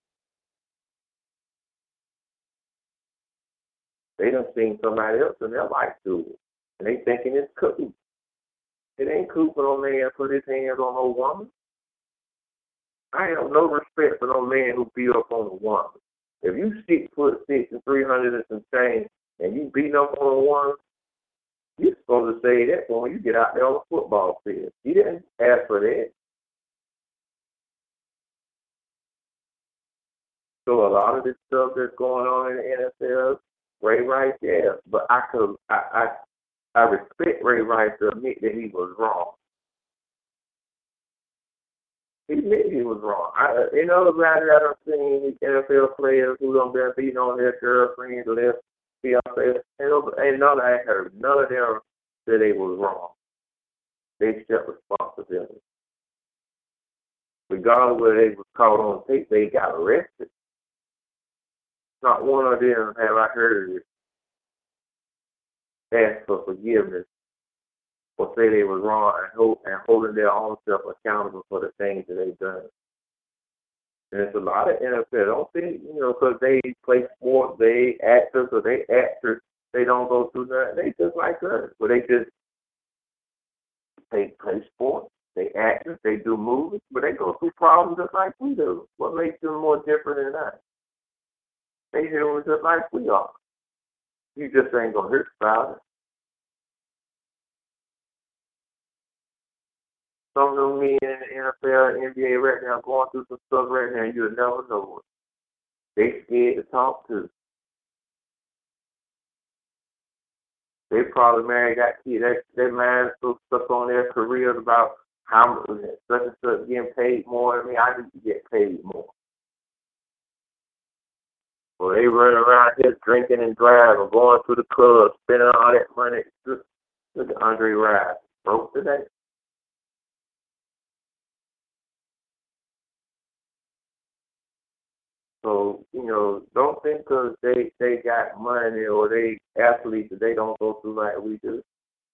They done seen somebody else in their life do it. And they thinking it's cool. It ain't cool for no man to put his hands on no woman. I have no respect for no man who beat up on a woman. If you 6'6" and 300 and some change, and you beating up on a woman, you're supposed to say that for when you get out there on the football field. He didn't ask for that. So a lot of this stuff that's going on in the NFL, Ray Rice, yeah, but I respect Ray Rice to admit that he was wrong. He admitted he was wrong. In other guys that I've seen NFL players who don't been beating on their girlfriends or their fiancé, and none I heard none of them said they was wrong. They accept responsibility. Regardless of whether they was caught on tape, they got arrested. Not one of them have I heard ask for forgiveness or say they was wrong and holding their own self accountable for the things that they've done. And it's a lot of NFL. Don't think, because they play sports, they actors or they actors, they don't go through nothing. They just like us. But they play sports, they actors, they do movies, but they go through problems just like we do. What makes them more different than us? They humans just like we are. You just ain't gonna hear about it. Some of them men in the NFL and NBA right now going through some stuff right now, you'll never know it. They scared to talk to. They probably married, got kids. Their mind so stuck on their careers about how such and such getting paid more. I need to get paid more. Well, they run around here drinking and driving, going to the club, spending all that money. Look at Andre Rice, broke today. So, don't think because they got money or they athletes that they don't go through like we do.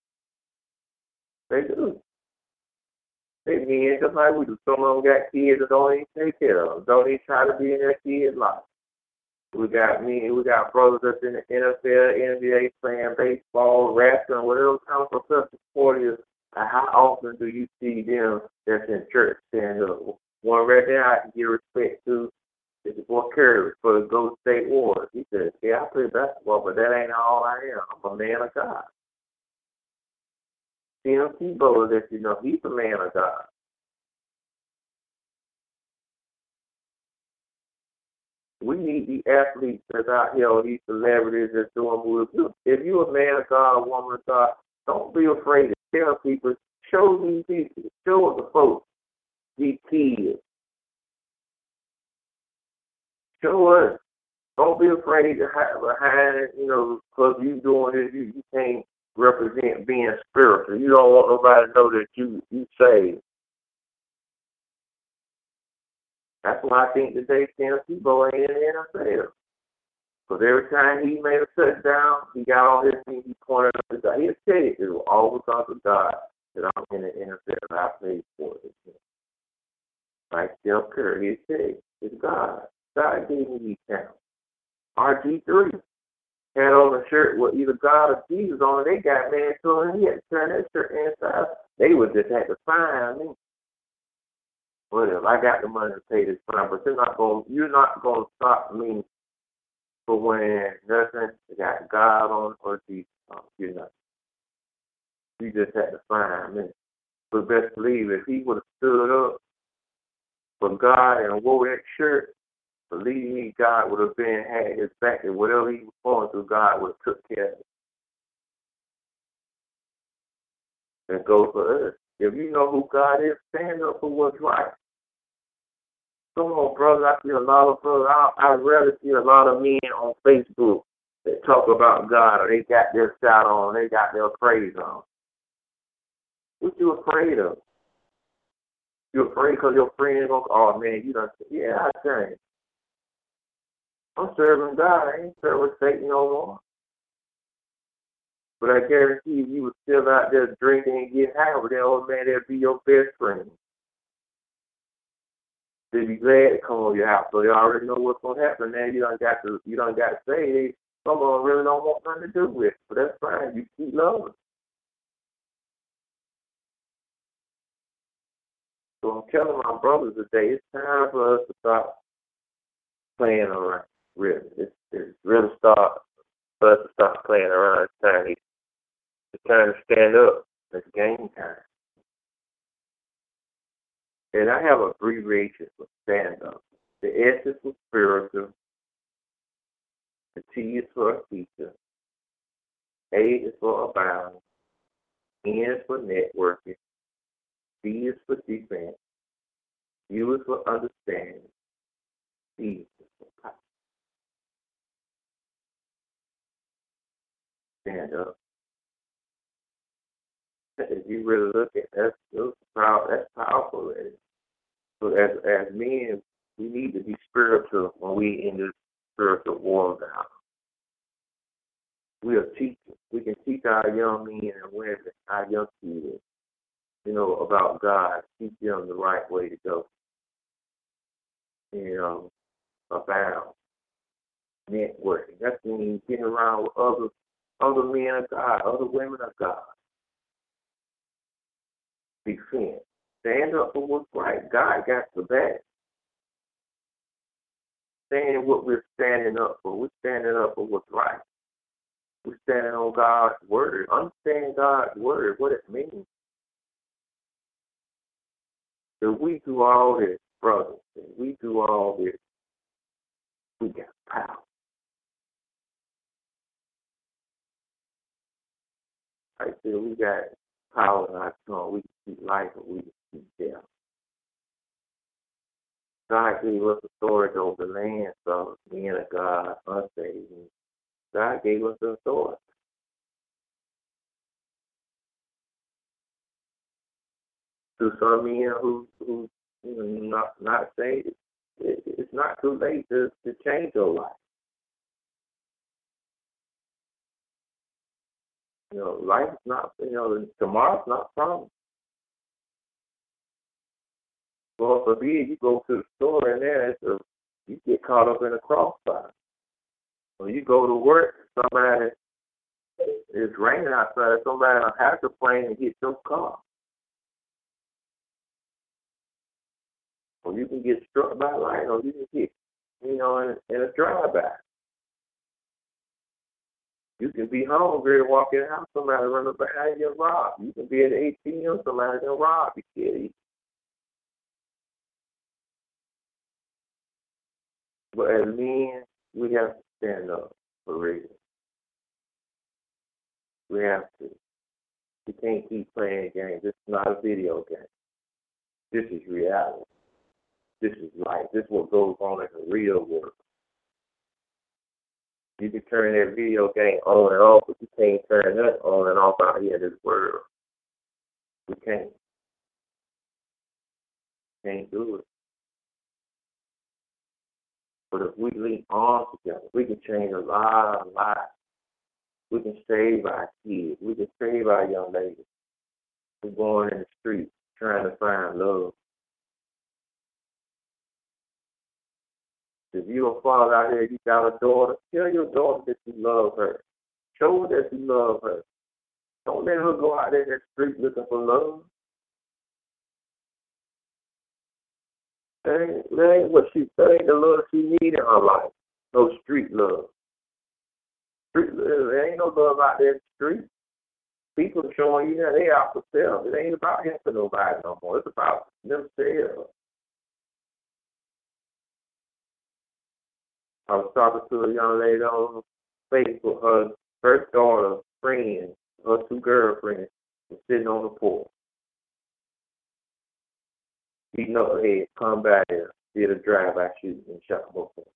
They do. They men just like we do. Some of them got kids that don't even take care of them. Don't even try to be in their kids' life. We got brothers that's in the NFL, NBA, playing baseball, wrestling, whatever kind of professional sport is. How often do you see them that's in church stand up? One right there I can give respect to is the boy Curry for the Golden State Warriors. He said, yeah, I play basketball, but that ain't all I am. I'm a man of God. Tim Tebow, that he's a man of God. We need the athletes that's out here, or these celebrities that's doing movies. If you're a man of God, a woman of God, don't be afraid to tell people. Show these people. Show the folks, these kids. Show us. Don't be afraid to hide behind, because you doing this, you can't represent being spiritual. You don't want nobody to know that you saved. That's why I think today Tim Tebow ain't in the NFL. Because every time he made a touchdown, he got on his feet, he pointed up to God. He'll tell you, it was all because of God that I'm in the NFL and I played for it. Like Steph Curry, he'll tell you, it's God. God gave me these talents. RG3 had on a shirt with either God or Jesus on it. They got mad to him. He had to turn that shirt inside. They would just have to fine me. Whatever. I got the money to pay this fine, but you're not gonna stop me for wearing nothing that got God on it or Jesus on it. You're not. You just had to fine me. But best believe if he would have stood up for God and wore that shirt, believe me, God would have had his back, and whatever he was going through, God would have took care of it. And go for us. If you know who God is, stand up for what's right. Come on, brother. I see a lot of brothers. I rarely see a lot of men on Facebook that talk about God or they got their shout on, they got their praise on. What you afraid of? You afraid because your friend goes, oh man, you done, yeah, I changed. I'm serving God. I ain't serving Satan no more. But I guarantee you was still out there drinking and getting high with that old man that'd be your best friend. They'd be glad to come over your house, so you already know what's gonna happen. Now you don't got to say some of them really don't want nothing to do with it. But that's fine. You keep loving. So I'm telling my brothers today, it's time for us to stop playing around. Really, it's really start for us to stop playing around. It's time to stand up. It's game time. And I have abbreviations for stand up. The S is for spiritual. The T is for a teacher. A is for abound. N is for networking. D is for defense. U is for understanding. C is for power. Stand up. If you really look at that, that's powerful. So as men, we need to be spiritual when we in this spiritual war now. We are teachers. We can teach our young men and women, our young kids, about God. Teach them the right way to go. About networking. That's when you get around with other men of God, other women of God. Defend. Stand up for what's right. God got the back. Saying what we're standing up for. We're standing up for what's right. We're standing on God's word. Understand God's word, what it means. If we do all this, brothers, if we do all this, we got power. I said we got power in our tongue. We can speak life and we can speak death. God gave us authority over the land, so men of God, unsaved. God gave us the authority. To some men who not saved, it's not too late to change your life. Life is not, tomorrow's not promised. Well, forbid you go to the store and there you get caught up in a crossfire. When you go to work, it's raining outside, somebody on a hydroplane and hit your car. Or you can get struck by lightning, or you can get, in a drive-by. You can be hungry, walk in the house, somebody run up behind you and rob. You can be at the ATM, somebody can rob you, kid. But as men, we have to stand up for real. We have to. We can't keep playing games. This is not a video game. This is reality. This is life. This is what goes on in the real world. You can turn that video game on and off, but you can't turn that on and off out here in this world. We can't. Can't do it. But if we link arms together, we can change a lot of lives. We can save our kids. We can save our young ladies who are going in the streets trying to find love. If you're a father out here, you got a daughter, tell your daughter that you love her. Show her that you love her. Don't let her go out there in the street looking for love. That ain't that ain't the love she needed in her life. No street love. There ain't no love out there in the street. People are showing you that they out for self. It ain't about helping nobody no more. It's about themselves. I was talking to a young lady on Facebook. Her first daughter, friend, her two girlfriends, was sitting on the porch. Beating up her head, come back here. did a drive-by shooting and shot both of them.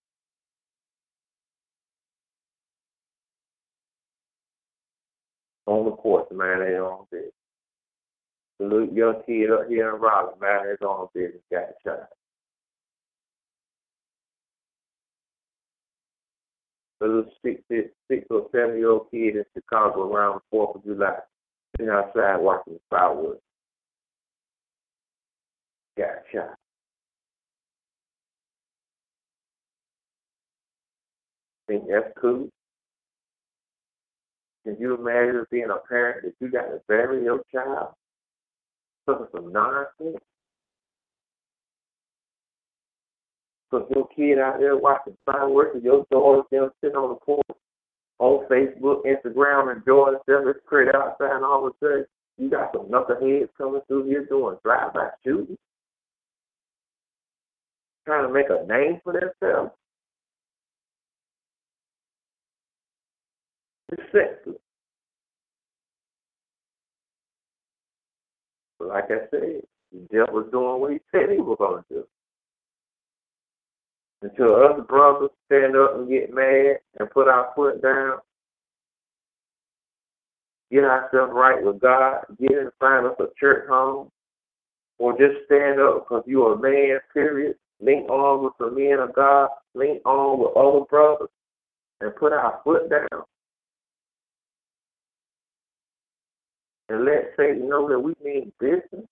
On the porch, man, they own business. The little young kid up here in Raleigh, man, his own business got shot. The little 6 or 7-year-old kid in Chicago around the 4th of July, sitting outside watching the fireworks, got shot. Think that's cool? Can you imagine being a parent that you got to bury your child because of some nonsense? Because your kid out there watching fireworks and your daughter them sitting on the porch on Facebook, Instagram, enjoying themselves, it's pretty outside, and all of a sudden you got some knuckleheads coming through here doing drive-by shooting, trying to make a name for themselves. It's sexy. But like I said, the devil was doing what he said he was going to do. Until other brothers stand up and get mad and put our foot down, get ourselves right with God, get in and find us a church home, or just stand up because you're a man, period, link on with the men of God, link on with other brothers, and put our foot down. And let Satan know that we mean business.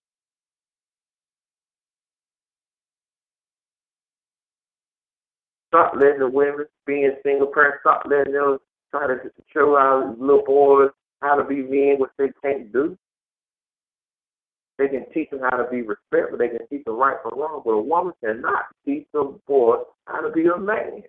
Stop letting the women being single parents, stop letting them try to show our little boys how to be men, what they can't do. They can teach them how to be respectful. They can teach them right from wrong. But a woman cannot teach a boy how to be a man.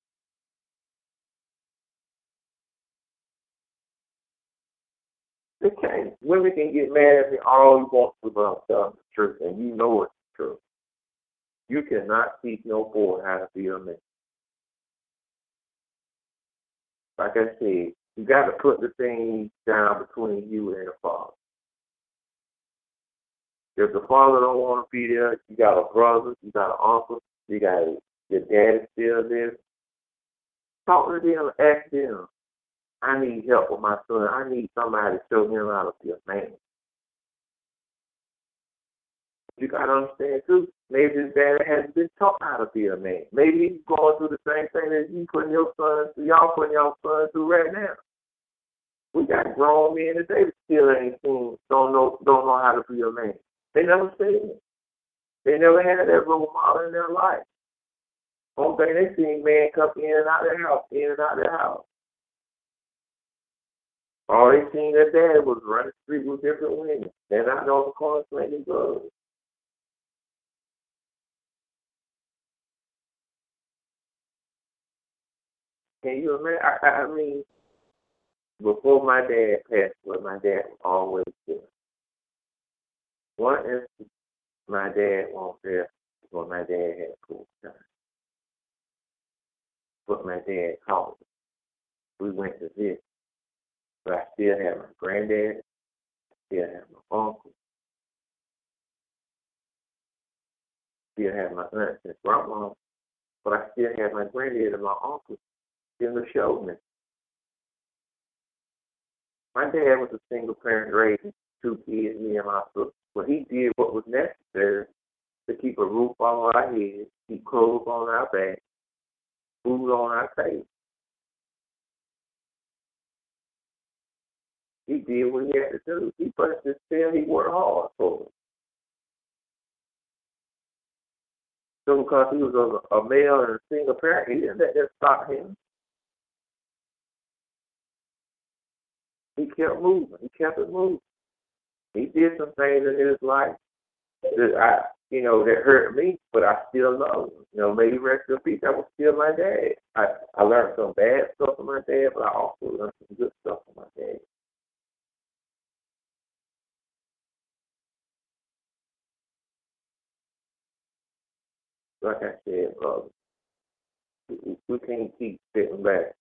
They can't. Women can get mad at me all you want to about telling the truth, and you know it's true. You cannot teach no boy how to be a man. Like I said, you got to put the things down between you and the father. If the father don't want to be there, you got a brother, you got an uncle, you got your daddy still there. Talk to them, ask them. I need help with my son. I need somebody to show him how to be a man. You got to understand, too, maybe his daddy hasn't been taught how to be a man. Maybe he's going through the same thing that you putting your son through, y'all putting your son through right now. We got grown men today that still ain't seen, don't know how to be a man. They never seen it. They never had that role model in their life. Only thing they seen men come in and out of their house, in and out of their house. All they seen their dad was running the street with different women. They're not on the corner slinging drugs. Can you imagine? I mean, before my dad passed away, my dad was always there. One instance, my dad wasn't there when my dad had full time. But my dad called me. We went to visit. But I still have my granddad, still have my uncle, still have my aunt and grandma, but I still have my granddad and my uncle still to show me. My dad was a single parent raising 2 kids, me and my sister. But he did what was necessary to keep a roof on our heads, keep clothes on our back, food on our table. He did what he had to do. He pushed his tail, he worked hard for it. So because he was a male and a single parent, he didn't let that stop him. He kept moving. He kept it moving. He did some things in his life that hurt me, but I still love him. Maybe rest in peace. That was still my dad. I learned some bad stuff from my dad, but I also learned some good stuff from my dad. Like I said, brother, we can't keep sitting back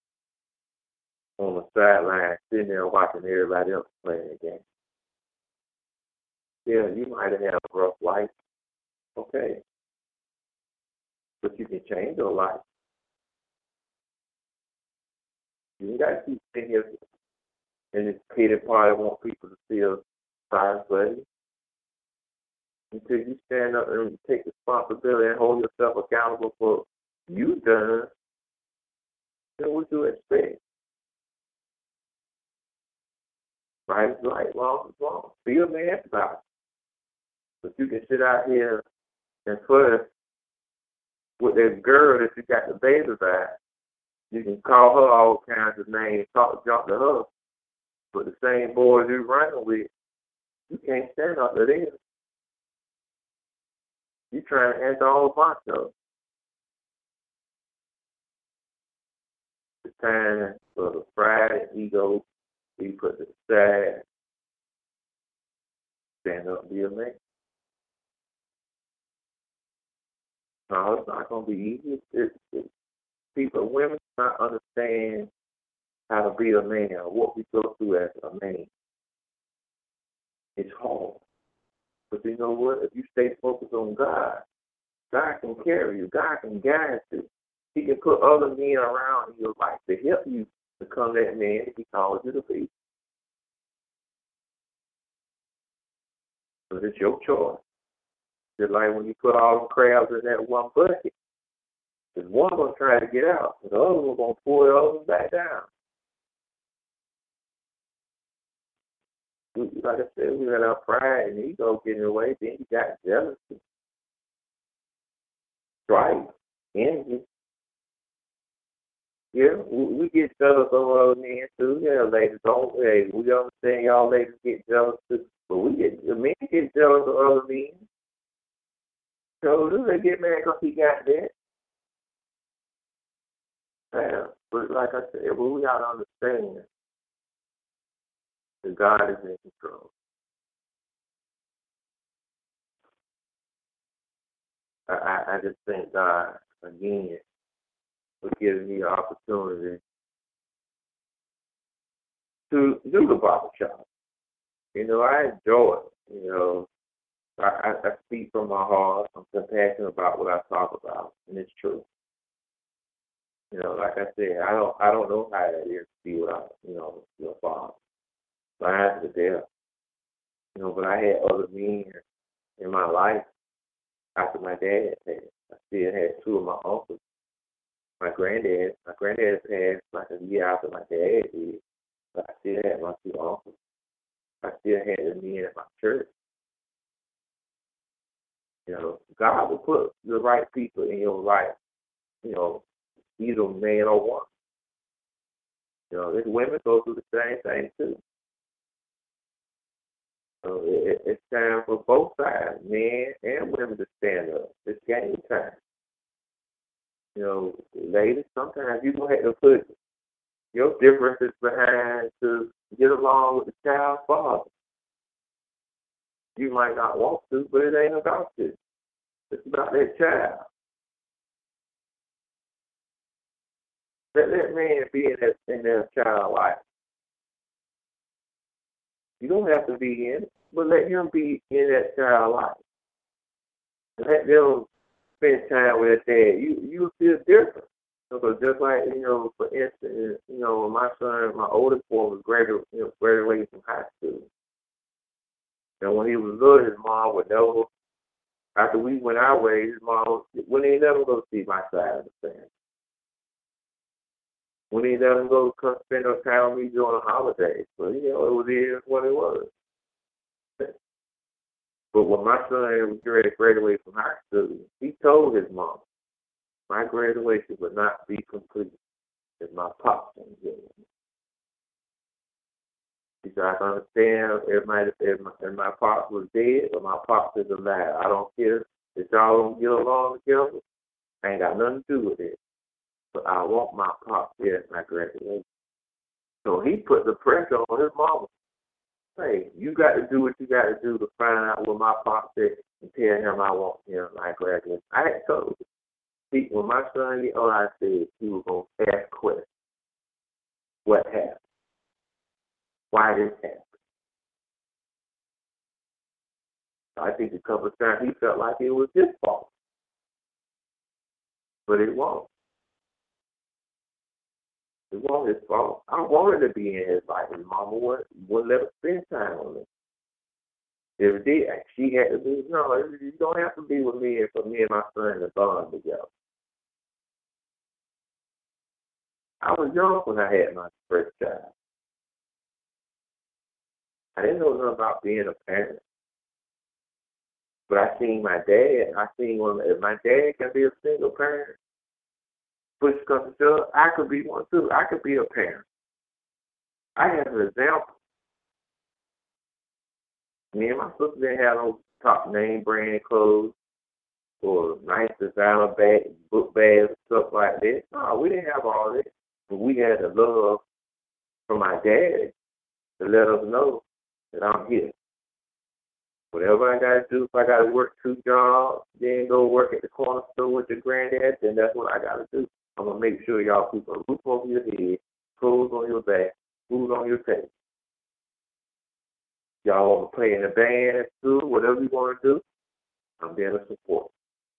on the sideline, sitting there watching everybody else playing the game. Yeah, you might have had a rough life. Okay. but you can change your life. You ain't got to keep sitting here in this pity party want people to feel sorry for you. Until you stand up and take responsibility and hold yourself accountable for you done, then what do you expect? Right is right, wrong is wrong. Be a man about it. But you can sit out here and fuss with that girl that you got the baby by. You can call her all kinds of names, talk junk to her. But the same boys you running with, you can't stand up to them. You trying to answer all my stuff. It's time for the pride and ego to be put to the side. Stand up and be a man. No, it's not going to be easy. Women do not understand how to be a man or what we go through as a man. It's hard. But you know what? If you stay focused on God, God can carry you. God can guide you. He can put other men around in your life to help you become that man He calls you to be. But it's your choice. Just like when you put all them crabs in that one bucket, there's one going to try to get out, and the other one going to pull the other one back down. Like I said, we let our pride and ego get in the way, then you got jealousy, strife, envy. Yeah, we get jealous over other men too. Yeah, ladies, don't we understand y'all ladies get jealous too. But the men get jealous of other men. So they get mad because he got that. Yeah, but like I said, we got to understand that God is in control. I just thank God again for giving me the opportunity to do the barbershop. You know, I enjoy it. You know, I speak from my heart. I'm compassionate about what I talk about, and it's true. You know, like I said, I don't know how it is to be without, your father. Blind to death. You know, but I had other men in my life after my dad passed. I still had two of my uncles. My granddad passed like a year after my dad did, but I still had my two uncles. I still had the men at my church. You know, God will put the right people in your life, either man or woman. You know, there's women go through the same thing too. So it's time for both sides, men and women, to stand up. It's game time. You know, ladies, sometimes you're going to have to put your differences behind to get along with the child's father. You might not want to, but it ain't about you. It's about that child. Let that man be in that child's life. You don't have to be in it, but let him be in that child's life. Let them spend time with their dad. You feel different. Because just like, for instance, my son, my oldest boy was graduating from high school. And when he was little, his mom would never, after we went our way, his mom wouldn't even let him go see my side of the family. Wouldn't even let him go come spend no time with me during the holidays. But, it was what it was. But when my son was ready to graduate from high school, he told his mom, my graduation would not be complete if my pops didn't get it. He said, I can understand if my pops was dead or my pops is alive. I don't care if y'all don't get along together. I ain't got nothing to do with it. But I want my pops there at my graduation. So he put the pressure on his mama. Hey, you got to do what you got to do to find out what my pops said and tell him I want him at my graduation. I had told him. See, when my son got older, I said he was going to ask questions. What happened? Why this happened? I think a couple of times he felt like it was his fault. but it won't. It won't. His fault. I wanted to be in his life, and Mama wouldn't let her spend time with me. If it did, she had to be. No, you don't have to be with me and for me and my son to bond together. I was young when I had my first child. I didn't know nothing about being a parent. But I seen my dad. I seen if my dad can be a single parent, push comes to shove, I could be one too. I could be a parent. I have an example. Me and my sister didn't have no top name brand clothes or nice designer bag, book bags, and stuff like that. No, we didn't have all that. But we had the love from my dad to let us know that I'm here. Whatever I got to do, if I got to work 2 jobs, then go work at the corner store with your granddad, then that's what I got to do. I'm going to make sure y'all keep a roof over your head, clothes on your back, food on your table. Y'all want to play in a band at school, whatever you want to do, I'm there to support.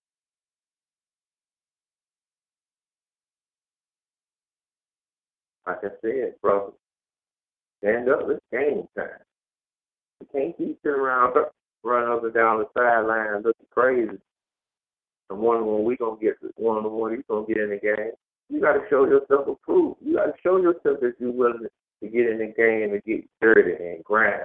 Like I said, brother, stand up, it's game time. You can't keep sitting around running up and down the sideline looking crazy. And wondering when we gonna get wondering when you gonna get in the game. You gotta show yourself approved. You gotta show yourself that you're willing to get in the game and get dirty and grind.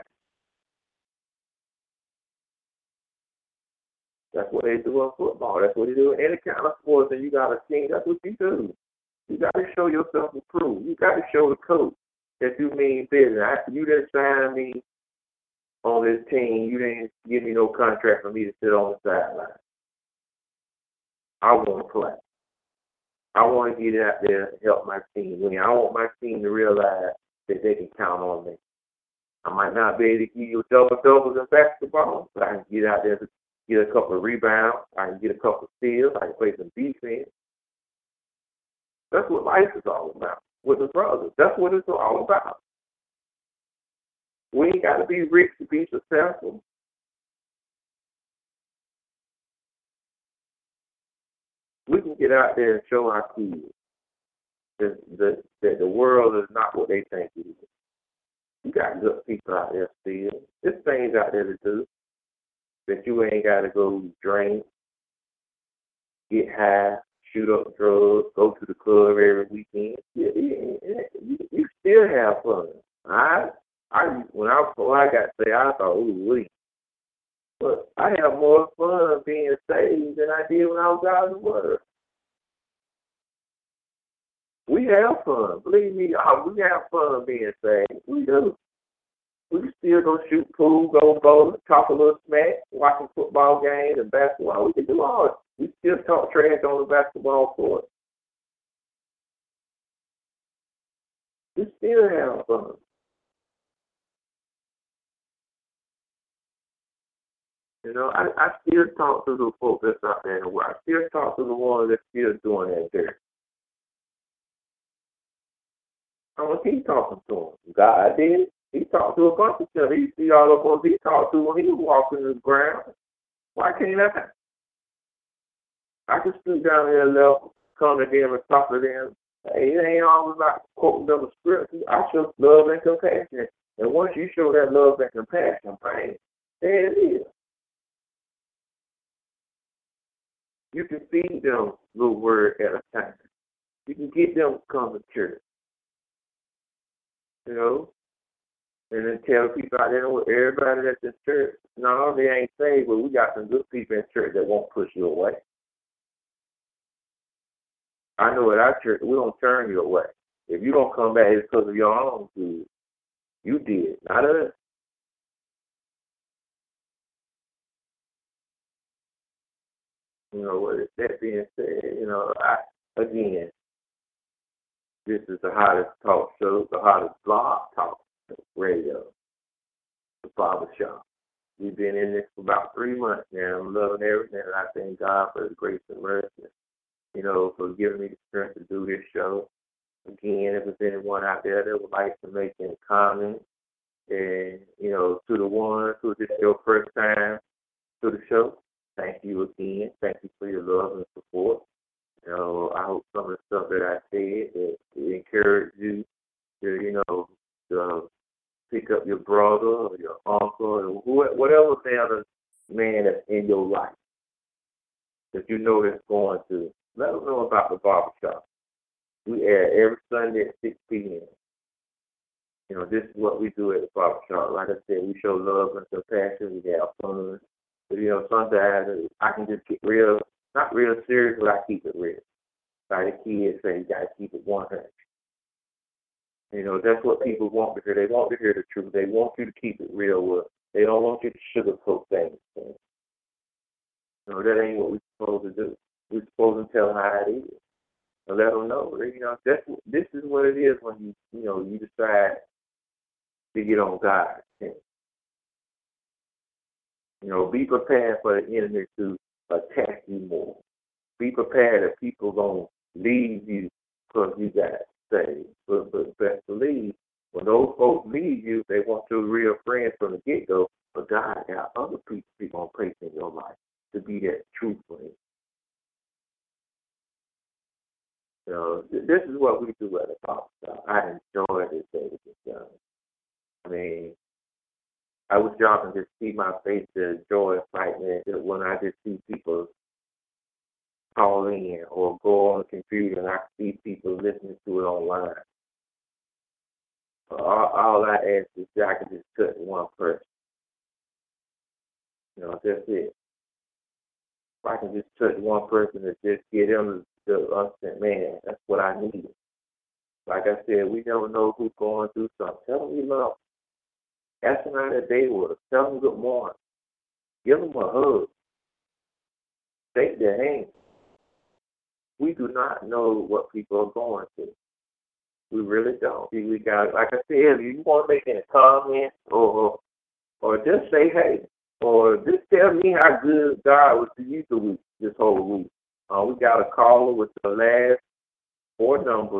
That's what they do in football. That's what they do in any kind of sports. And you got a team. That's what you do. You got to show yourself approved. You got to show the coach that you mean business. You didn't sign me on this team. You didn't give me no contract for me to sit on the sideline. I want to play. I want to get out there and help my team win. I want my team to realize that they can count on me. I might not be able to give you double-doubles in basketball, but I can get out there to get a couple of rebounds. I can get a couple of steals. I can play some defense. That's what life is all about with the brothers. That's what it's all about. We ain't got to be rich to be successful. We can get out there and show our kids that the world is not what they think it is. You got good people out there still. There's things out there to do that you ain't got to go drink, get high, shoot up drugs, go to the club every weekend. You still have fun. When I got saved, I thought, ooh, wait. But I have more fun being saved than I did when I was out of the world. We have fun. Believe me, we have fun being saved. We do. We can still go shoot pool, go bowling, talk a little smack, watch a football game and basketball. We can do all it. We still talk trash on the basketball court. We still have fun. You know, I still talk to the folks that's out there in the world. I still talk to the ones that's still doing that there. I'm going to keep talking to them. God did. He talked to a bunch of them. He see all the folks he talked to when he was walking the ground. Why can't I? I can stoop down here and come to them and talk to them. Hey, it ain't always about quoting them a script. I show love and compassion. And once you show that love and compassion, man, there it is. You can feed them little word at a time. You can get them to come to church. You know? And then tell people out there, everybody that's in church, no, they ain't saved, but we got some good people in church that won't push you away. I know at our church, we don't turn you away. If you don't come back, it's because of your own good. You did, not us. You know, with that being said, you know, again, this is the hottest talk show, the hottest blog talk radio, the Barber Shop. We've been in this for about 3 months now. I'm loving everything, and I thank God for His grace and mercy, you know, for giving me the strength to do this show. Again, if there's anyone out there that would like to make any comments, and, you know, to the ones who this is your first time to the show, thank you again. Thank you for your love and support. I hope some of the stuff that I said that it encouraged you to, to pick up your brother or your uncle or whatever other man that's in your life that you know that's going to. Let them know about the barbershop. We air every Sunday at 6 p.m. This is what we do at the barbershop. Like I said, we show love and compassion. We have fun. But, sometimes I can just get not real serious, but I keep it real. Like the kids say, you got to keep it 100. That's what people want to hear. They want to hear the truth. They want you to keep it real with. They don't want you to sugarcoat things. That ain't what we're supposed to do. We're supposed to tell them how it is. And let them know. This is what it is when you decide to get on God's team. Be prepared for the enemy to attack you more. Be prepared that people gonna leave you because you got saved. But best believe when those folks leave you, they want your real friends from the get go. But God got other people He's gonna place in your life to be that true friend. This is what we do at the barbershop. I enjoy this day with this young. I mean, I wish y'all can just see my face, the joy and excitement when I just see people call in or go on the computer and I see people listening to it online. All I ask is that I can just touch one person. That's it. If I can just touch one person and just get them to understand, man, that's what I need. Like I said, we never know who's going through something. Tell them you love them. Ask them how their day was. Tell them good morning. Give them a hug. Shake their hand. We do not know what people are going through. We really don't. We got, like I said, if you want to make any comments or just say hey, or just tell me how good God was to you this whole week. We got a caller with the last 4 numbers,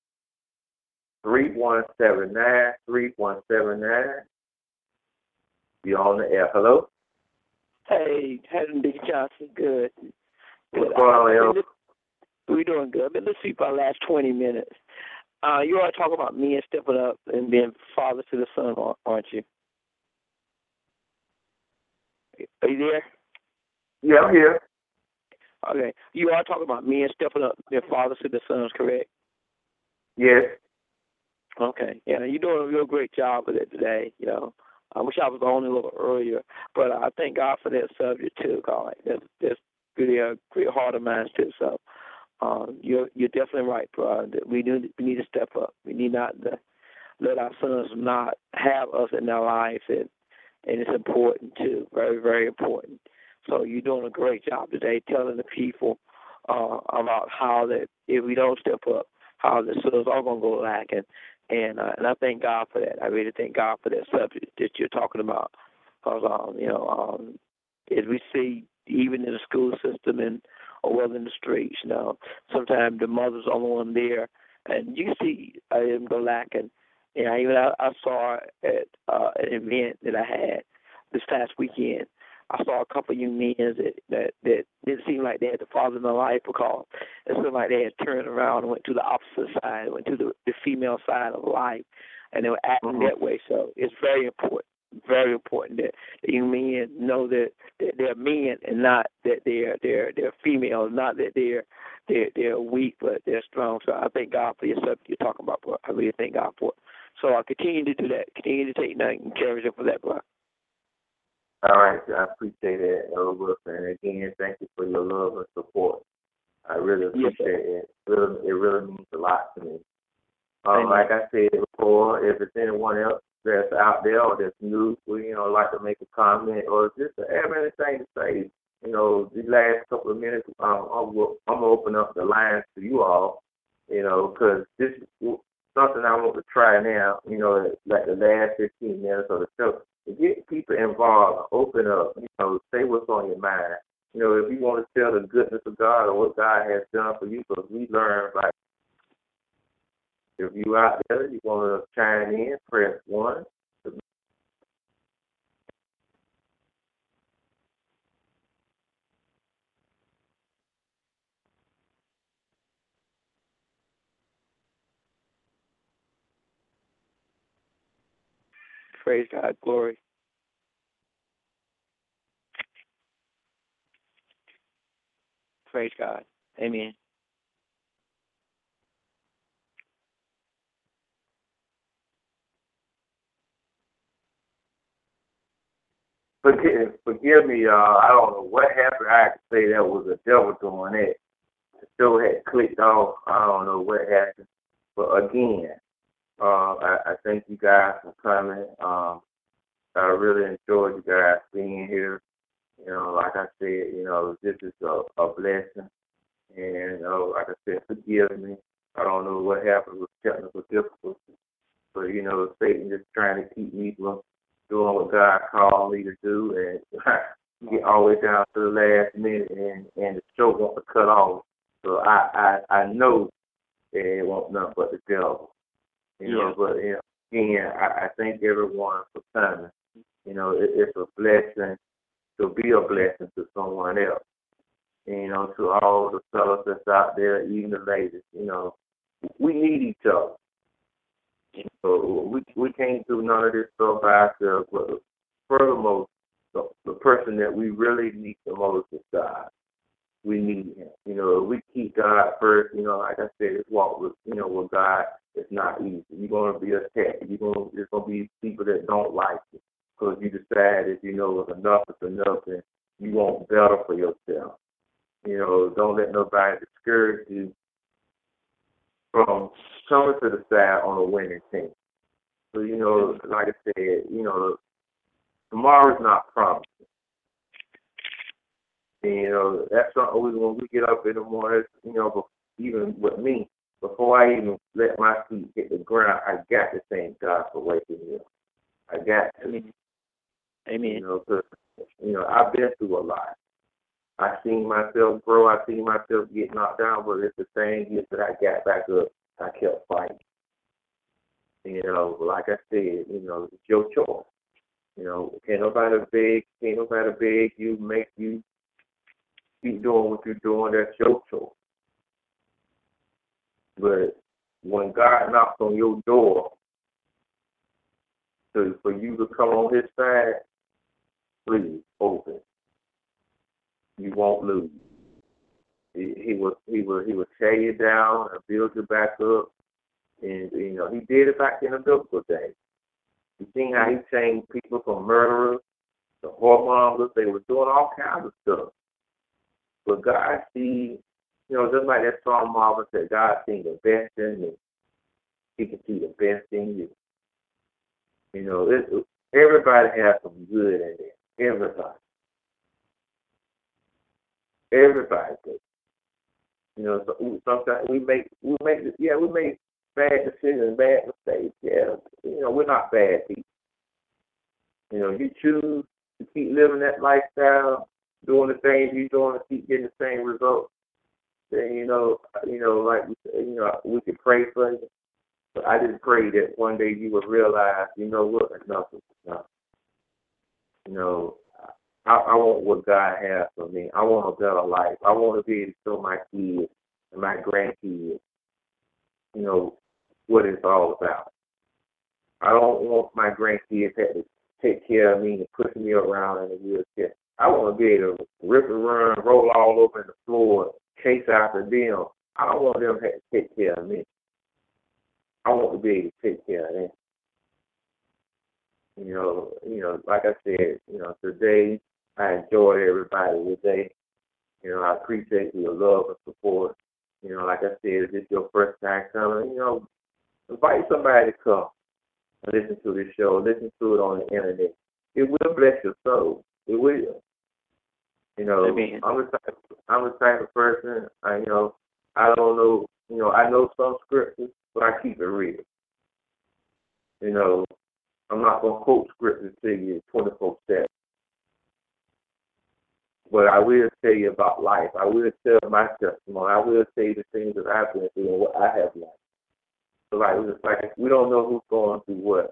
3179. You on the air. Hello? Hey, Henry D. Johnson, good. What's going on, El? We're doing good. I've been listening for the last 20 minutes. You are talking about men stepping up and being father to the son, aren't you? Are you there? Yeah, I'm here. Okay. You are talking about men stepping up, being fathers to the sons, correct? Yes. Okay. Yeah, you're doing a real great job with it today, I wish I was on a little earlier, but I thank God for that subject too, God. That's really a great heart of mine too. So you're definitely right, bro. That we need to step up. We need not to let our sons not have us in their lives, and it's important too, very, very important. So you're doing a great job today, telling the people about how that if we don't step up, how the sons are going to go lacking. And I thank God for that. I really thank God for that subject that you're talking about. Because, as we see, even in the school system or in the streets, sometimes the mother's the only one there. And you can see them go lacking. And I saw at an event that I had this past weekend, I saw a couple of young men that didn't seem like they had the father in their life, because it seemed like they had turned around and went to the opposite side, went to the female side of life, and they were acting that way. So it's very important that the young men know that they're men and not that they're females, not that they're weak, but they're strong. So I thank God for your subject you're talking about, bro. I really thank God for it. So I continue to do that. Continue to take that and encourage them for that, bro. All right, I appreciate that, Elwood. And again, thank you for your love and support. I really appreciate it. It really means a lot to me. Like I said before, if there's anyone else that's out there or that's new, like to make a comment or just have anything to say, these last couple of minutes, I'm going to open up the lines to you all, because this is something I want to try now, like the last 15 minutes of the show. To get people involved, open up, say what's on your mind. If you want to tell the goodness of God or what God has done for you, because we learn, like, if you out there, you want to chime in, press 1. Praise God. Glory. Praise God. Amen. Forgive me, y'all. I don't know what happened. I have to say that was the devil doing that. The show had clicked off. I don't know what happened. But again, I thank you guys for coming. I really enjoyed you guys being here. You know, like I said, this is a blessing. And like I said, forgive me. I don't know what happened with technical difficulties. But, Satan just trying to keep me from doing what God called me to do. And get all the way down to the last minute and the show wants to cut off. So I know that it won't nothing but the devil. But again, I thank everyone for coming. It's a blessing to be a blessing to someone else. To all the fellas that's out there, even the ladies, we need each other. We can't do none of this stuff by ourselves. But furthermore, the person that we really need the most is God. We need Him. We keep God first. Like I said, this walk with God is not easy. You're gonna be attacked. There's gonna be people that don't like you because you decided, enough is enough, and you want better for yourself. Don't let nobody discourage you from coming to the side on a winning team. So, like I said, tomorrow's not promised. And, that's something when we get up in the morning, even with me, before I even let my feet hit the ground, I got to thank God for waking me up. I got to. Amen. Because, I've been through a lot. I seen myself grow. I seen myself get knocked down, but it's the same year that I got back up. I kept fighting. Like I said, it's your choice. Can't nobody beg you, make you keep doing what you're doing. That's your choice. But when God knocks on your door for you to come on His side, please open. You won't lose. He will tear you down and build you back up. And, He did it back in the biblical days. You seen how He changed people from murderers to whoremongers. They were doing all kinds of stuff. But God sees, just like that song Marvin said, God sees the best in me. He can see the best in you. Everybody has some good in there. Everybody. Everybody does. So sometimes we make bad decisions, bad mistakes. Yeah, we're not bad people. You choose to keep living that lifestyle, doing the things you're doing, to keep getting the same results. Then like we said, we can pray for you. But I just pray that one day you will realize, what, enough is enough. I want what God has for me. I want a better life. I want to be able to show my kids and my grandkids, what it's all about. I don't want my grandkids to take care of me and push me around in a wheelchair. I want to be able to rip and run, roll all over the floor, chase after them. I don't want them to have to take care of me. I want to be able to take care of them. Like I said, today I enjoyed everybody today. I appreciate your love and support. Like I said, if it's your first time coming, invite somebody to come and listen to this show, listen to it on the internet. It will bless your soul. It will. Amen. I'm the type of person, I don't know, I know some scriptures, but I keep it real. I'm not going to quote scriptures to you 24/7. But I will tell you about life. I will tell my testimony. I will tell you the things that I've been through and what I have learned. So like we don't know who's going through what,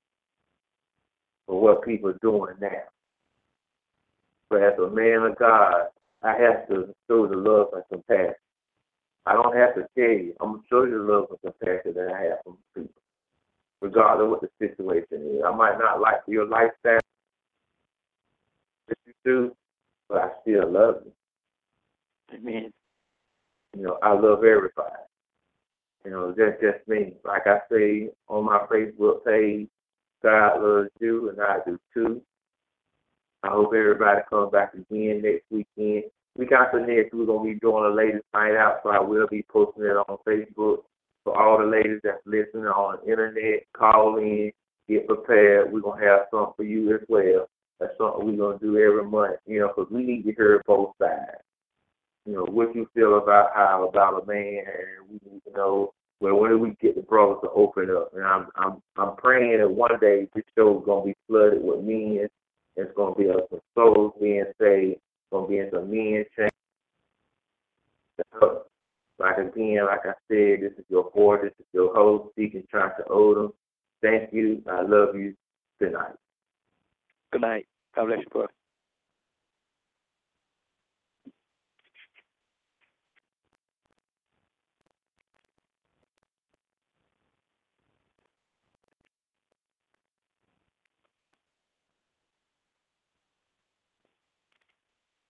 or what people are doing now. But as a man of God, I have to show the love and compassion. I don't have to tell you. I'm going to show you the love and compassion that I have for people. regardless of what the situation is. I might not like your lifestyle that you do, but I still love you. Amen. You know, I love everybody. You know, that's just me. Like I say on my Facebook page, God loves you and I do too. I hope everybody comes back again next weekend. Week after next, we're going to be doing a ladies' night out, so I will be posting it on Facebook. For all the ladies that's listening on the internet, call in, get prepared. We're going to have something for you as well. That's something we're going to do every month, you know, because we need to hear both sides. You know, what you feel about a man, and we need to know, well, when do we get the brothers to open up? And I'm praying that one day this show is going to be flooded with men. It's going to be some souls being saved. It's going to be some men change. Like again, like I said, this is your boy, this is your host, Deacon Chauncey Odom. Thank you. I love you. Good night. Good night. God bless you, brother.